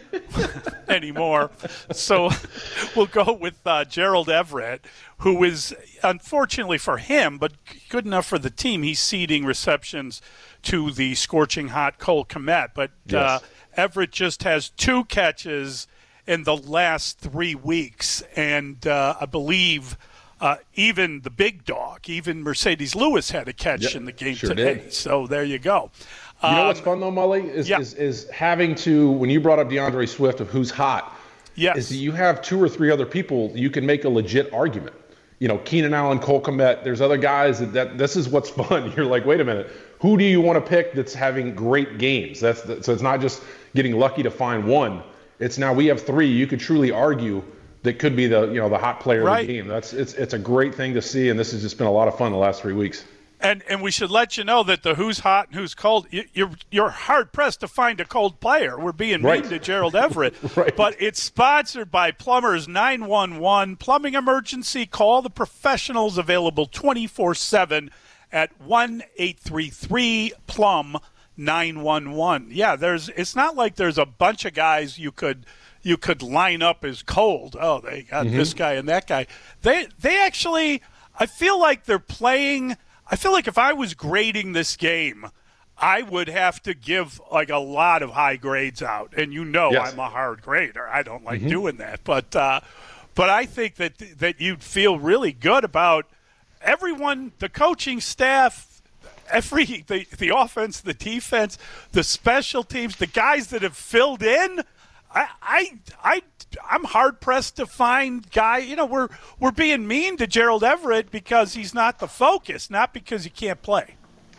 anymore. So we'll go with uh, Gerald Everett, who is, unfortunately for him, but good enough for the team, he's ceding receptions to the scorching hot Cole Kmet. But uh, Yes. Everett just has two catches in the last three weeks, and uh, I believe – Uh, even the big dog, even Mercedes Lewis had a catch Yep, in the game sure today. did. So there you go. You know Um, what's fun though, Mully, is, yeah. is is having to, when you brought up DeAndre Swift of who's hot, yes. is that you have two or three other people you can make a legit argument. You know, Keenan Allen, Cole Kmet, there's other guys that, that this is what's fun. You're like, wait a minute, who do you want to pick that's having great games? That's the, so it's not just getting lucky to find one. It's now we have three. You could truly argue that could be the you know the hot player Right. of the game. That's it's it's a great thing to see, and this has just been a lot of fun the last three weeks. And and we should let you know that the who's hot and who's cold, you, you're you're hard pressed to find a cold player. We're being Right. mean to Gerald Everett, Right. but it's sponsored by Plumbers nine one one. Plumbing emergency, call the professionals, available twenty-four seven at one eight three three plum nine one one. Yeah, there's it's not like there's a bunch of guys you could you could line up as cold. Oh, they got Mm-hmm. this guy and that guy. They they actually, I feel like they're playing. I feel like if I was grading this game, I would have to give like a lot of high grades out. And you know Yes. I'm a hard grader. I don't like Mm-hmm. doing that. But uh, but I think that that you'd feel really good about everyone, the coaching staff, every the, the offense, the defense, the special teams, the guys that have filled in. I, I, I, I'm hard pressed to find guy. You know, we're we're being mean to Gerald Everett because he's not the focus, not because he can't play.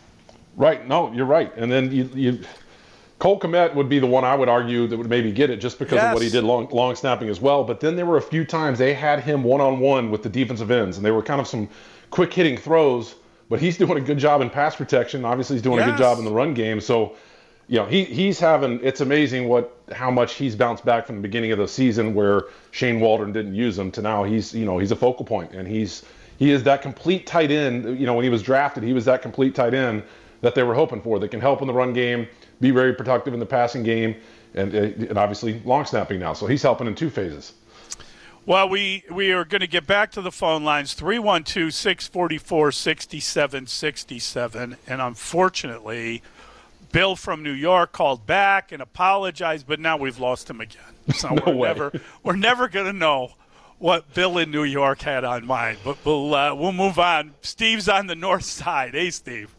Right. No, you're right. And then you, you Cole Kmet would be the one I would argue that would maybe get it just because Yes. of what he did long, long snapping as well. But then there were a few times they had him one-on-one with the defensive ends, and they were kind of some quick-hitting throws. But he's doing a good job in pass protection. Obviously, he's doing a Yes. good job in the run game. So, you know, he he's having – it's amazing what how much he's bounced back from the beginning of the season where Shane Waldron didn't use him to now he's, you know, he's a focal point. And he's he is that complete tight end. You know, when he was drafted, he was that complete tight end that they were hoping for, that can help in the run game, be very productive in the passing game, and, and obviously long snapping now. So he's helping in two phases. Well, we, we are going to get back to the phone lines, three one two, six four four, six seven six seven. And unfortunately, Bill from New York called back and apologized, but now we've lost him again. So No we're way. never we're never going to know what Bill in New York had on mind. But we'll uh, we'll move on. Steve's on the north side. Hey, Steve.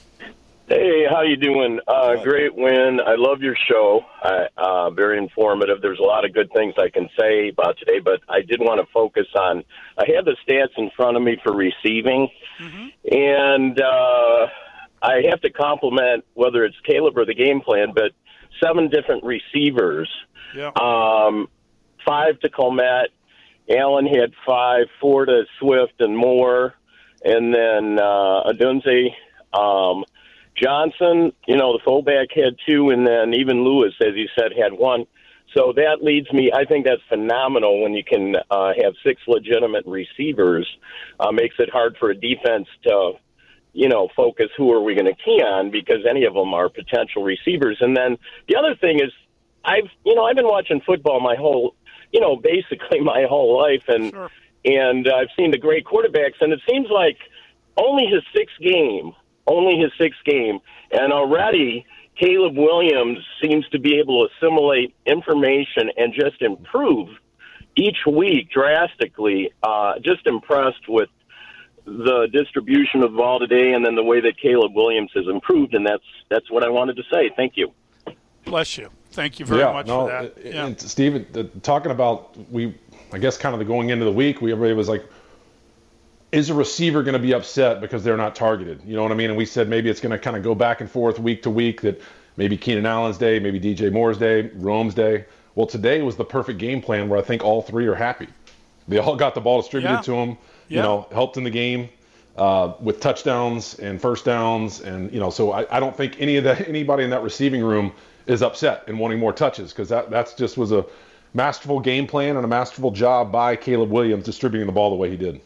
Hey, how you doing? Uh, great win. I love your show. I, uh, very informative. There's a lot of good things I can say about today, but I did want to focus on. I have the stats in front of me for receiving, Mm-hmm. and uh, I have to compliment whether it's Caleb or the game plan, but seven different receivers. Yeah. Um, five to Colmet. Allen had five, four to Swift and Moore, and then uh, Adunze. Um, Johnson, you know, the fullback had two, and then even Lewis, as you said, had one. So that leads me, I think that's phenomenal when you can uh, have six legitimate receivers. Uh, makes it hard for a defense to, you know, focus who are we going to key on because any of them are potential receivers. And then the other thing is I've, you know, I've been watching football my whole, you know, basically my whole life, and Sure. and I've seen the great quarterbacks, and it seems like only his sixth game, only his sixth game, and already Caleb Williams seems to be able to assimilate information and just improve each week drastically. Uh, just impressed with the distribution of the ball today, and then the way that Caleb Williams has improved, and that's that's what I wanted to say. Thank you. Bless you. Thank you very yeah, much no, for that. it- Yeah. And Steve, uh, talking about we, I guess kind of the going into the week, we everybody was like, is a receiver going to be upset because they're not targeted? You know what I mean? And we said maybe it's going to kind of go back and forth week to week, that maybe Keenan Allen's day, maybe D J Moore's day, Rome's day. Well, today was the perfect game plan where I think all three are happy. They all got the ball distributed yeah. to them, you yeah. know, helped in the game uh, with touchdowns and first downs. And, you know, so I, I don't think any of that, anybody in that receiving room is upset and wanting more touches, because that that's just was a masterful game plan and a masterful job by Caleb Williams distributing the ball the way he did.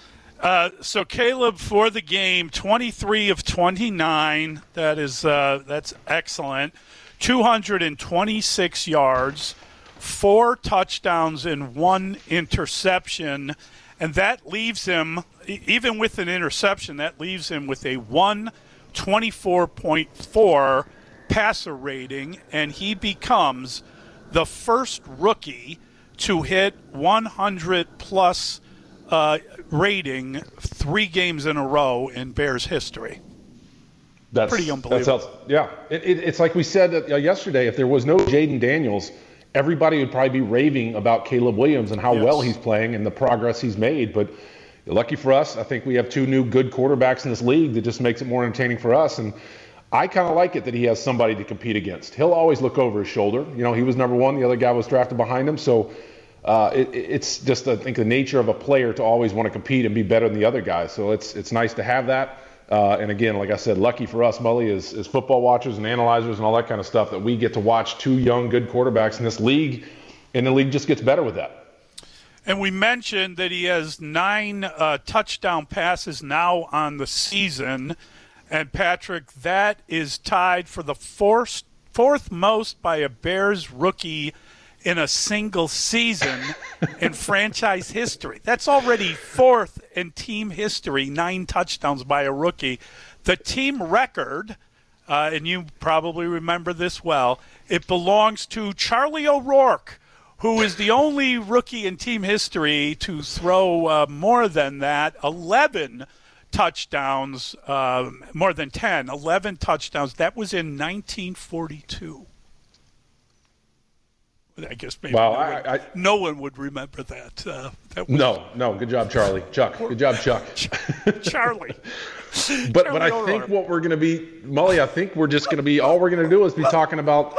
Uh, so Caleb, for the game, twenty-three of twenty-nine. That is uh, that's excellent. two hundred twenty-six yards, four touchdowns, and one interception, and that leaves him, even with an interception, that leaves him with a one twenty-four point four passer rating, and he becomes the first rookie to hit one hundred plus uh, rating three games in a row in Bears history. That's pretty unbelievable. That's, yeah, it, it, it's like we said uh, yesterday. If there was no Jaden Daniels, everybody would probably be raving about Caleb Williams and how yes. well he's playing and the progress he's made. But lucky for us, I think we have two new good quarterbacks in this league that just makes it more entertaining for us. And I kind of like it that he has somebody to compete against. He'll always look over his shoulder. You know, he was number one. The other guy was drafted behind him. So uh, it, it's just, I think, the nature of a player to always want to compete and be better than the other guy. So it's it's nice to have that. Uh, and again, like I said, lucky for us, Mully, as, as football watchers and analyzers and all that kind of stuff, that we get to watch two young, good quarterbacks in this league, and the league just gets better with that. And we mentioned that he has nine uh, touchdown passes now on the season. And, Patrick, that is tied for the fourth, fourth most by a Bears rookie in a single season in franchise history. That's already fourth in team history, nine touchdowns by a rookie. The team record, uh, and you probably remember this well, it belongs to Charlie O'Rourke, who is the only rookie in team history to throw uh, more than that, eleven touchdowns, uh, more than ten, eleven touchdowns. That was in nineteen forty-two. I guess maybe wow, no, I, one, I, no one would remember that. Uh, that was, no, no, good job, Charlie. Chuck, good job, Chuck. Charlie. but Charlie but I O'Rourke. think what we're going to be, Mully, I think we're just going to be, all we're going to do is be talking about.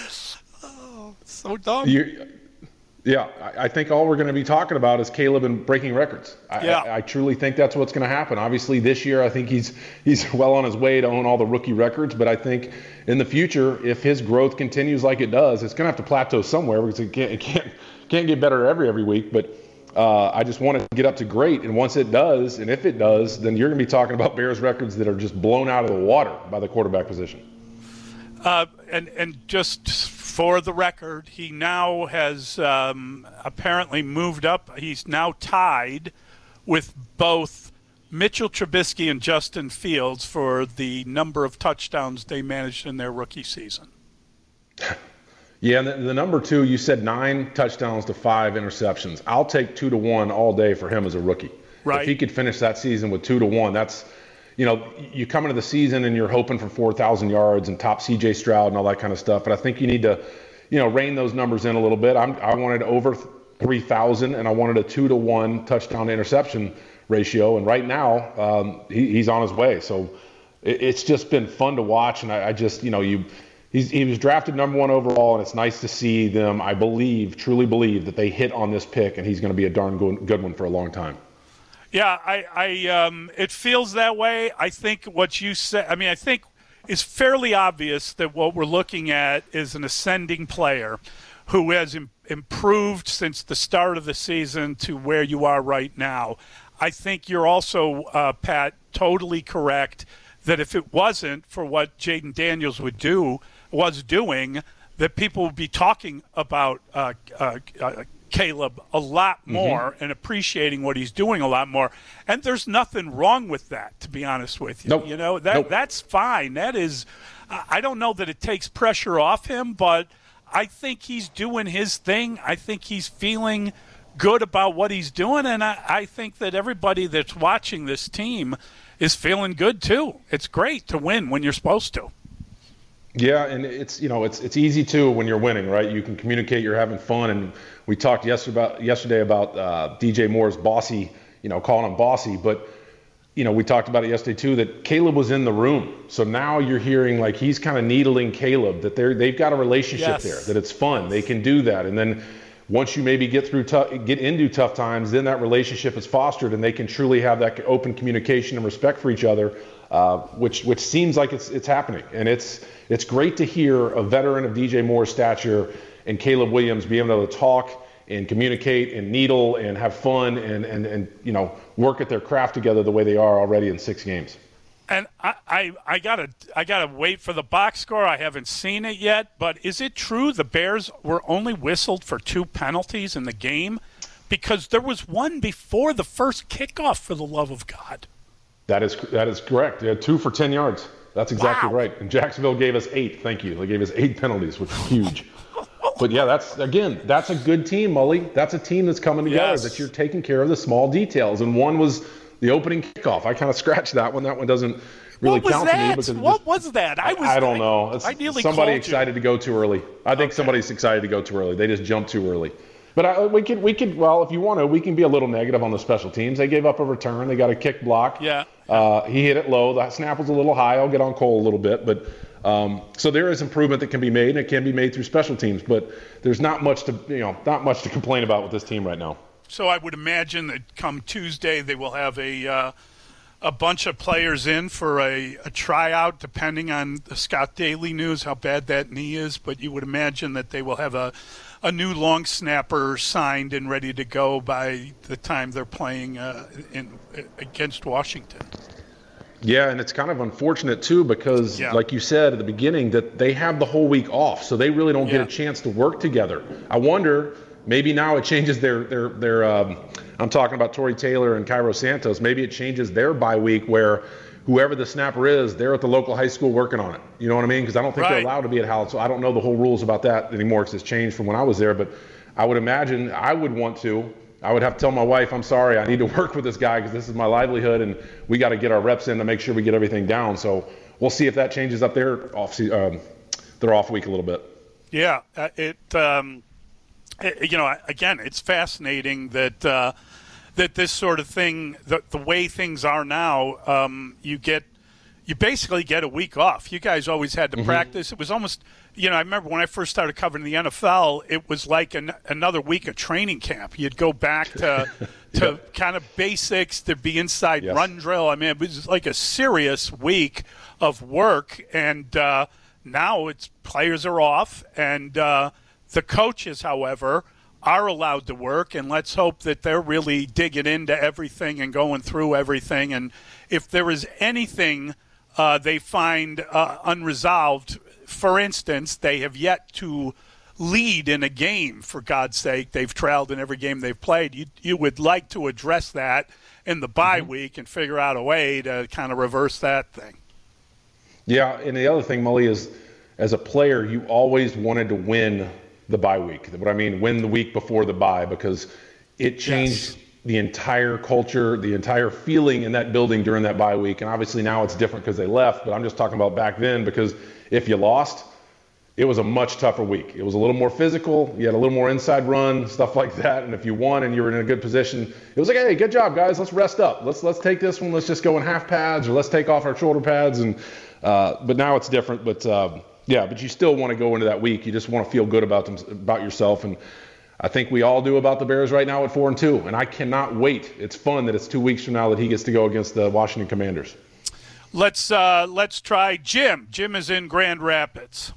Oh, so dumb. You, yeah, I, I think all we're going to be talking about is Caleb and breaking records. I, yeah. I, I truly think that's what's going to happen. Obviously, this year I think he's he's well on his way to own all the rookie records, but I think in the future, if his growth continues like it does, it's going to have to plateau somewhere, because it can't it can't, can't get better every every week. But uh, I just want it to get up to great, and once it does, and if it does, then you're going to be talking about Bears records that are just blown out of the water by the quarterback position. Uh, and and just for the record, he now has um, apparently moved up. He's now tied with both Mitchell Trubisky and Justin Fields for the number of touchdowns they managed in their rookie season. Yeah, and the, the number two, you said nine touchdowns to five interceptions. I'll take two to one all day for him as a rookie. Right. If he could finish that season with two to one, that's, you know, you come into the season and you're hoping for four thousand yards and top C J Stroud and all that kind of stuff. But I think you need to, you know, rein those numbers in a little bit. I'm, I wanted over three thousand, and I wanted a two to one touchdown to interception ratio. And right now, um, he, he's on his way. So it, it's just been fun to watch. And I, I just, you know, you, he's, he was drafted number one overall, and it's nice to see them, I believe, truly believe that they hit on this pick, and he's going to be a darn good, good one for a long time. Yeah, I, I um, it feels that way. I think what you said, I mean, I think it's fairly obvious that what we're looking at is an ascending player who has im- improved since the start of the season to where you are right now. I think you're also, uh, Pat, totally correct that if it wasn't for what Jaden Daniels would do, was doing, that people would be talking about uh, uh, uh, Caleb a lot more mm-hmm. and appreciating what he's doing a lot more. And there's nothing wrong with that, to be honest with you. Nope. You know, that nope. that's fine. That is, I don't know that it takes pressure off him, but I think he's doing his thing. I think he's feeling good about what he's doing, and I, I think that everybody that's watching this team is feeling good too. It's great to win when you're supposed to. Yeah, and it's, you know, it's it's easy too when you're winning, right? You can communicate, you're having fun, and we talked yesterday about yesterday about uh, D J Moore's bossy, you know, calling him bossy. But, you know, we talked about it yesterday too, that Caleb was in the room. So now you're hearing like he's kind of needling Caleb, that they're, they've got a relationship Yes. there, that it's fun. They can do that. And then once you maybe get through tough, get into tough times, then that relationship is fostered and they can truly have that open communication and respect for each other, uh, which which seems like it's it's happening. And it's it's great to hear a veteran of D J Moore's stature and Caleb Williams be able to talk and communicate and needle and have fun and, and, and you know, work at their craft together the way they are already in six games. And I, I, I gotta I gotta wait for the box score. I haven't seen it yet, but is it true the Bears were only whistled for two penalties in the game? Because there was one before the first kickoff, for the love of God. That is that is correct. They had two for ten yards. That's exactly Wow. right. And Jacksonville gave us eight. Thank you. They gave us eight penalties, which is huge. But yeah, that's again, that's a good team, Mully. That's a team that's coming together. Yes. That you're taking care of the small details. And one was the opening kickoff. I kind of scratched that one. That one doesn't really What was count to me that? because it What just- was that? I was. I don't know. It's I nearly somebody called you. excited to go too early. I think somebody's excited to go too early. They just jumped too early. But I, we could, we could. Well, if you want to, we can be a little negative on the special teams. They gave up a return. They got a kick block. Yeah. Uh, he hit it low. The snap was a little high. I'll get on Cole a little bit, but um, so there is improvement that can be made, and it can be made through special teams. But there's not much to, you know, not much to complain about with this team right now. So I would imagine that come Tuesday they will have a uh, a bunch of players in for a, a tryout, depending on the Scott Daly news, how bad that knee is. But you would imagine that they will have a a new long snapper signed and ready to go by the time they're playing uh, in against Washington. Yeah, and it's kind of unfortunate too because, Yeah. like you said at the beginning, that they have the whole week off, so they really don't get Yeah. a chance to work together. I wonder, maybe now it changes their their their. Um, I'm talking about Torrey Taylor and Cairo Santos. Maybe it changes their bye week where whoever the snapper is, they're at the local high school working on it. You know what I mean? Because I don't think they're Right. allowed to be at Howard, so I don't know the whole rules about that anymore because it's changed from when I was there. But I would imagine I would want to. I would have to tell my wife, I'm sorry, I need to work with this guy because this is my livelihood, and we got to get our reps in to make sure we get everything down. So we'll see if that changes up their off um, their off week a little bit. Yeah, uh, it, um, it. You know, again, it's fascinating that uh, that this sort of thing, the, the way things are now, um, you get, you basically get a week off. You guys always had to Mm-hmm. practice. It was almost, you know, I remember when I first started covering the N F L, it was like an, another week of training camp. You'd go back to to Yep. kind of basics, to be inside Yes. run drill. I mean, it was like a serious week of work, and uh, now it's players are off, and uh, the coaches, however, are allowed to work, and let's hope that they're really digging into everything and going through everything. And if there is anything uh, they find uh, unresolved, for instance, they have yet to lead in a game, for God's sake. They've trailed in every game they've played. You, you would like to address that in the bye Mm-hmm. week and figure out a way to kind of reverse that thing. Yeah, and the other thing, Mully, is as a player, you always wanted to win the bye week. What I mean, win the week before the bye, because it changed Yes. the entire culture, the entire feeling in that building during that bye week. And obviously now it's different because they left, but I'm just talking about back then, because if you lost, it was a much tougher week. It was a little more physical. You had a little more inside run, stuff like that. And if you won and you were in a good position, it was like, hey, good job, guys. Let's rest up. Let's let's take this one. Let's just go in half pads, or let's take off our shoulder pads. And uh, but now it's different. But uh, yeah, but you still want to go into that week. You just want to feel good about them, about yourself. And I think we all do about the Bears right now at four and two. And I cannot wait. It's fun that it's two weeks from now that he gets to go against the Washington Commanders. Let's uh, let's try Jim. Jim is in Grand Rapids.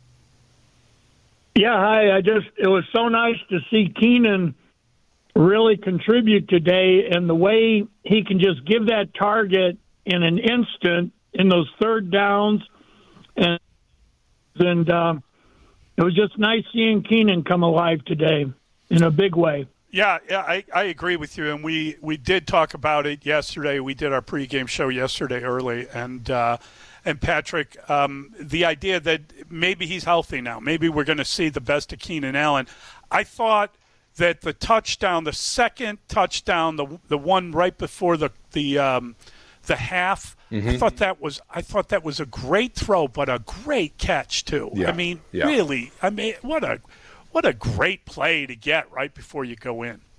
Yeah, hi. I just it was so nice to see Keenan really contribute today, and the way he can just give that target in an instant in those third downs, and and um, it was just nice seeing Keenan come alive today in a big way. Yeah, yeah, I, I agree with you, and we, we did talk about it yesterday. We did our pregame show yesterday early, and uh, and Patrick, um, the idea that maybe he's healthy now, maybe we're going to see the best of Keenan Allen. I thought that the touchdown, the second touchdown, the the one right before the the um, the half, Mm-hmm. I thought that was I thought that was a great throw, but a great catch too. Yeah, I mean, yeah. really, I mean, what a What a great play to get right before you go in.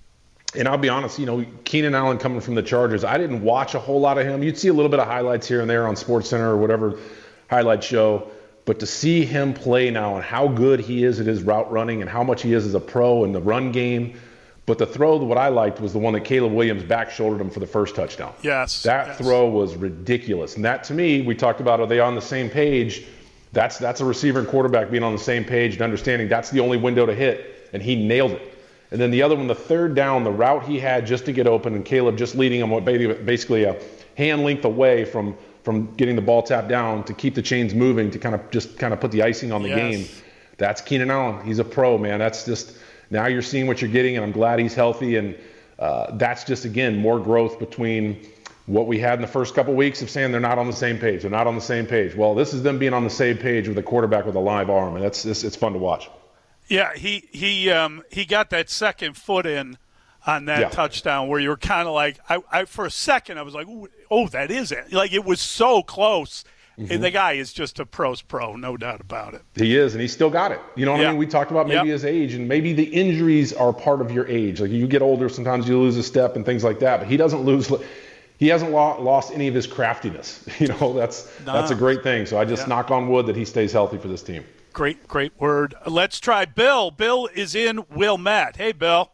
And I'll be honest, you know, Keenan Allen coming from the Chargers, I didn't watch a whole lot of him. You'd see a little bit of highlights here and there on SportsCenter or whatever highlight show. But to see him play now and how good he is at his route running and how much he is as a pro in the run game. But the throw, what I liked was the one that Caleb Williams back shouldered him for the first touchdown. Yes. That yes. throw was ridiculous. And that, to me, we talked about, are they on the same page? That's that's a receiver and quarterback being on the same page and understanding that's the only window to hit. And he nailed it. And then the other one, the third down, the route he had just to get open, and Caleb just leading him basically a hand length away from from getting the ball tapped down to keep the chains moving to kind of just kind of put the icing on the yes. game. That's Keenan Allen. He's a pro, man. That's just now you're seeing what you're getting, and I'm glad he's healthy. And uh, that's just, again, more growth between what we had in the first couple weeks of saying they're not on the same page. They're not on the same page. Well, this is them being on the same page with a quarterback with a live arm, and that's it's, it's fun to watch. Yeah, he he um, he got that second foot in on that yeah. touchdown where you were kind of like, I, I for a second I was like, oh, that is it. Like it was so close. Mm-hmm. And the guy is just a pro's pro, no doubt about it. He is, and he's still got it. You know what yeah. I mean? We talked about maybe yep. his age, and maybe the injuries are part of your age. Like you get older, sometimes you lose a step and things like that. But he doesn't lose. He hasn't lost any of his craftiness. You know, that's nah. that's a great thing. So I just yeah. knock on wood that he stays healthy for this team. Great, great word. Let's try Bill. Bill is in Wilmette. Hey, Bill.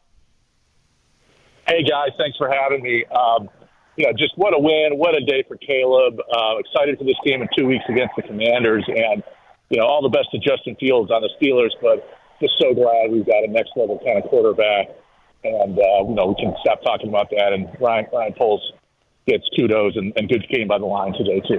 Hey, guys. Thanks for having me. Um, you know, just what a win. What a day for Caleb. Uh, excited for this game in two weeks against the Commanders. And, you know, all the best to Justin Fields on the Steelers. But just so glad we've got a next-level kind of quarterback. And, uh, you know, we can stop talking about that. And Ryan, Ryan Poles gets kudos and, and good game by the line today, too.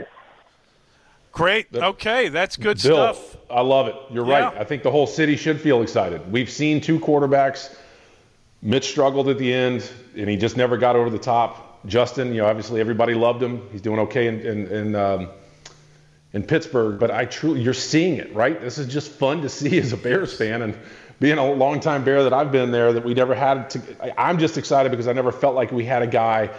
Great. Okay, that's good Bill, stuff. I love it. You're yeah. right. I think the whole city should feel excited. We've seen two quarterbacks. Mitch struggled at the end, and he just never got over the top. Justin, you know, obviously everybody loved him. He's doing okay in in in, um, in Pittsburgh. But I truly, you're seeing it, right? This is just fun to see as a Bears fan, and being a longtime Bear that I've been there, that we never had to. I, I'm just excited because I never felt like we had a guy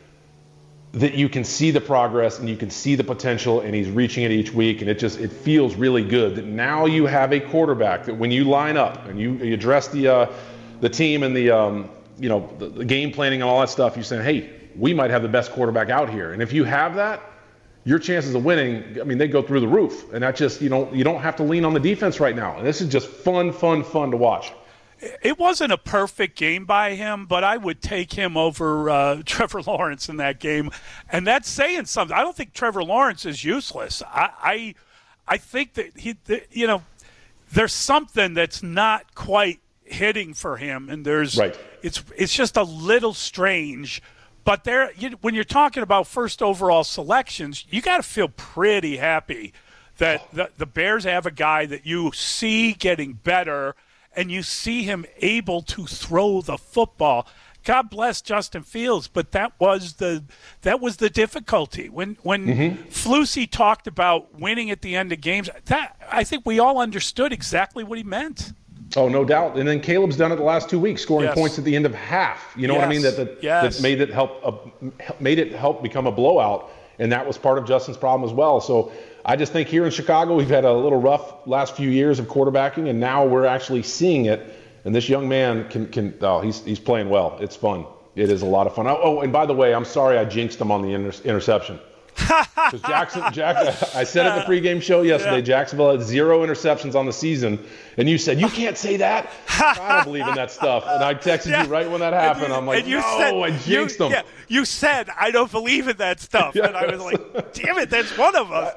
that you can see the progress and you can see the potential, and he's reaching it each week, and it just it feels really good that now you have a quarterback that when you line up and you, you address the uh, the team and the um, you know the, the game planning and all that stuff, you're saying, hey, we might have the best quarterback out here, and if you have that, your chances of winning, I mean, they go through the roof, and that just you know you don't have to lean on the defense right now, and this is just fun, fun, fun to watch. It wasn't a perfect game by him, but I would take him over uh, Trevor Lawrence in that game, and that's saying something. I don't think Trevor Lawrence is useless. I, I, I think that he, that, you know, there's something that's not quite hitting for him, and there's, right. it's, it's just a little strange. But there, you, when you're talking about first overall selections, you got to feel pretty happy that the, the Bears have a guy that you see getting better. And you see him able to throw the football. God bless Justin Fields, but that was the that was the difficulty. When when mm-hmm. Flusy talked about winning at the end of games, that I think we all understood exactly what he meant. Oh, no doubt. And then Caleb's done it the last two weeks, scoring yes. points at the end of half. You know yes. what I mean? That that, yes. that made it help uh, made it help become a blowout, and that was part of Justin's problem as well. So. I just think here in Chicago, we've had a little rough last few years of quarterbacking, and now we're actually seeing it. And this young man can, can oh, he's he's playing well. It's fun. It is a lot of fun. Oh, oh and by the way, I'm sorry I jinxed him on the inter- interception. Because Jackson, Jack, I said at the pregame show yesterday, yeah. Jacksonville had zero interceptions on the season, and you said you can't say that. I don't believe in that stuff, and I texted yeah. you right when that happened. You, I'm like, no, said, I jinxed you, them. Yeah, you said I don't believe in that stuff, yes. and I was like, damn it, that's one of us.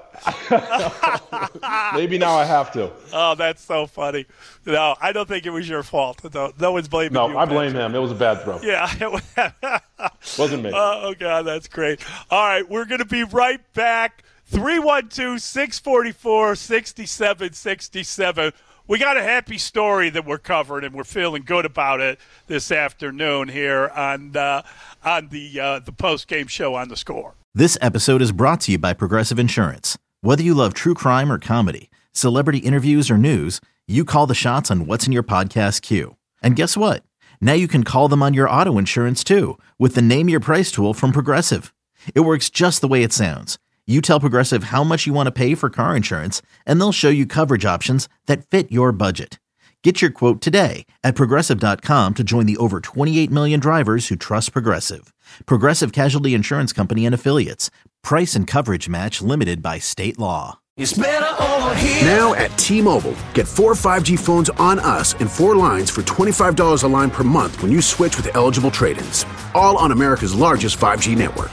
Maybe now I have to. Oh, that's so funny. No, I don't think it was your fault. No, no one's blaming no, you. No, I blame him. It was a bad throw. Yeah. It wasn't me. Uh, oh, God, that's great. All right, we're going to be right back. three one two, six four four, six seven six seven. We got a happy story that we're covering, and we're feeling good about it this afternoon here on uh, on the uh, the post-game show on The Score. This episode is brought to you by Progressive Insurance. Whether you love true crime or comedy, celebrity interviews or news, you call the shots on what's in your podcast queue. And guess what? Now you can call them on your auto insurance too with the Name Your Price tool from Progressive. It works just the way it sounds. You tell Progressive how much you want to pay for car insurance, and they'll show you coverage options that fit your budget. Get your quote today at Progressive dot com to join the over twenty-eight million drivers who trust Progressive. Progressive Casualty Insurance Company and Affiliates. Price and coverage match limited by state law. It's better over here. Now at T-Mobile, get four five G phones on us and four lines for twenty-five dollars a line per month when you switch with eligible trade-ins. All on America's largest five G network.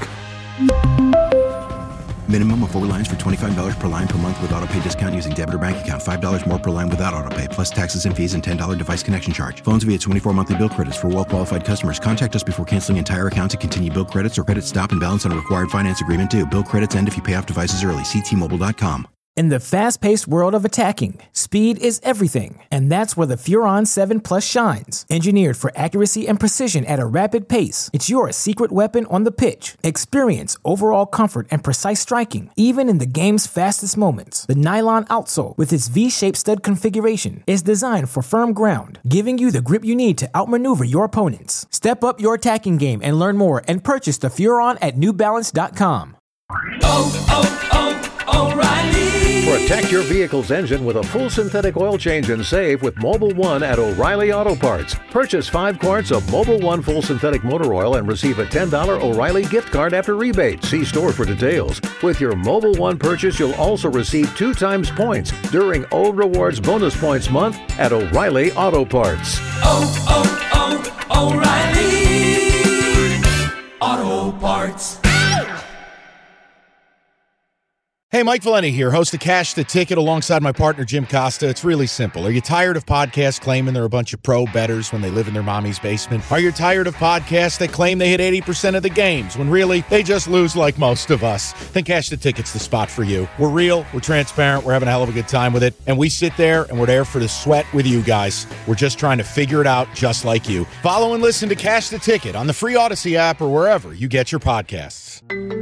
Minimum of four lines for twenty-five dollars per line per month with auto pay discount using debit or bank account. five dollars more per line without auto pay, plus taxes and fees and ten dollars device connection charge. Phones via twenty-four monthly bill credits for well-qualified customers. Contact us before canceling entire account to continue bill credits or credit stop and balance on a required finance agreement due. Bill credits end if you pay off devices early. See T Mobile dot com. In the fast-paced world of attacking, speed is everything, and that's where the Furon seven Plus shines. Engineered for accuracy and precision at a rapid pace, it's your secret weapon on the pitch. Experience overall comfort and precise striking, even in the game's fastest moments. The nylon outsole, with its V-shaped stud configuration, is designed for firm ground, giving you the grip you need to outmaneuver your opponents. Step up your attacking game and learn more and purchase the Furon at New Balance dot com. Oh, oh, oh, O'Reilly. Protect your vehicle's engine with a full synthetic oil change and save with Mobil one at O'Reilly Auto Parts. Purchase five quarts of Mobil one full synthetic motor oil and receive a ten dollars O'Reilly gift card after rebate. See store for details. With your Mobil one purchase, you'll also receive two times points during O Rewards Bonus Points Month at O'Reilly Auto Parts. Oh, oh, oh, O'Reilly Auto Parts. Hey, Mike Valeni here, host of Cash the Ticket alongside my partner, Jim Costa. It's really simple. Are you tired of podcasts claiming they're a bunch of pro bettors when they live in their mommy's basement? Are you tired of podcasts that claim they hit eighty percent of the games when really they just lose like most of us? Then Cash the Ticket's the spot for you. We're real, we're transparent, we're having a hell of a good time with it, and we sit there and we're there for the sweat with you guys. We're just trying to figure it out just like you. Follow and listen to Cash the Ticket on the free Odyssey app or wherever you get your podcasts.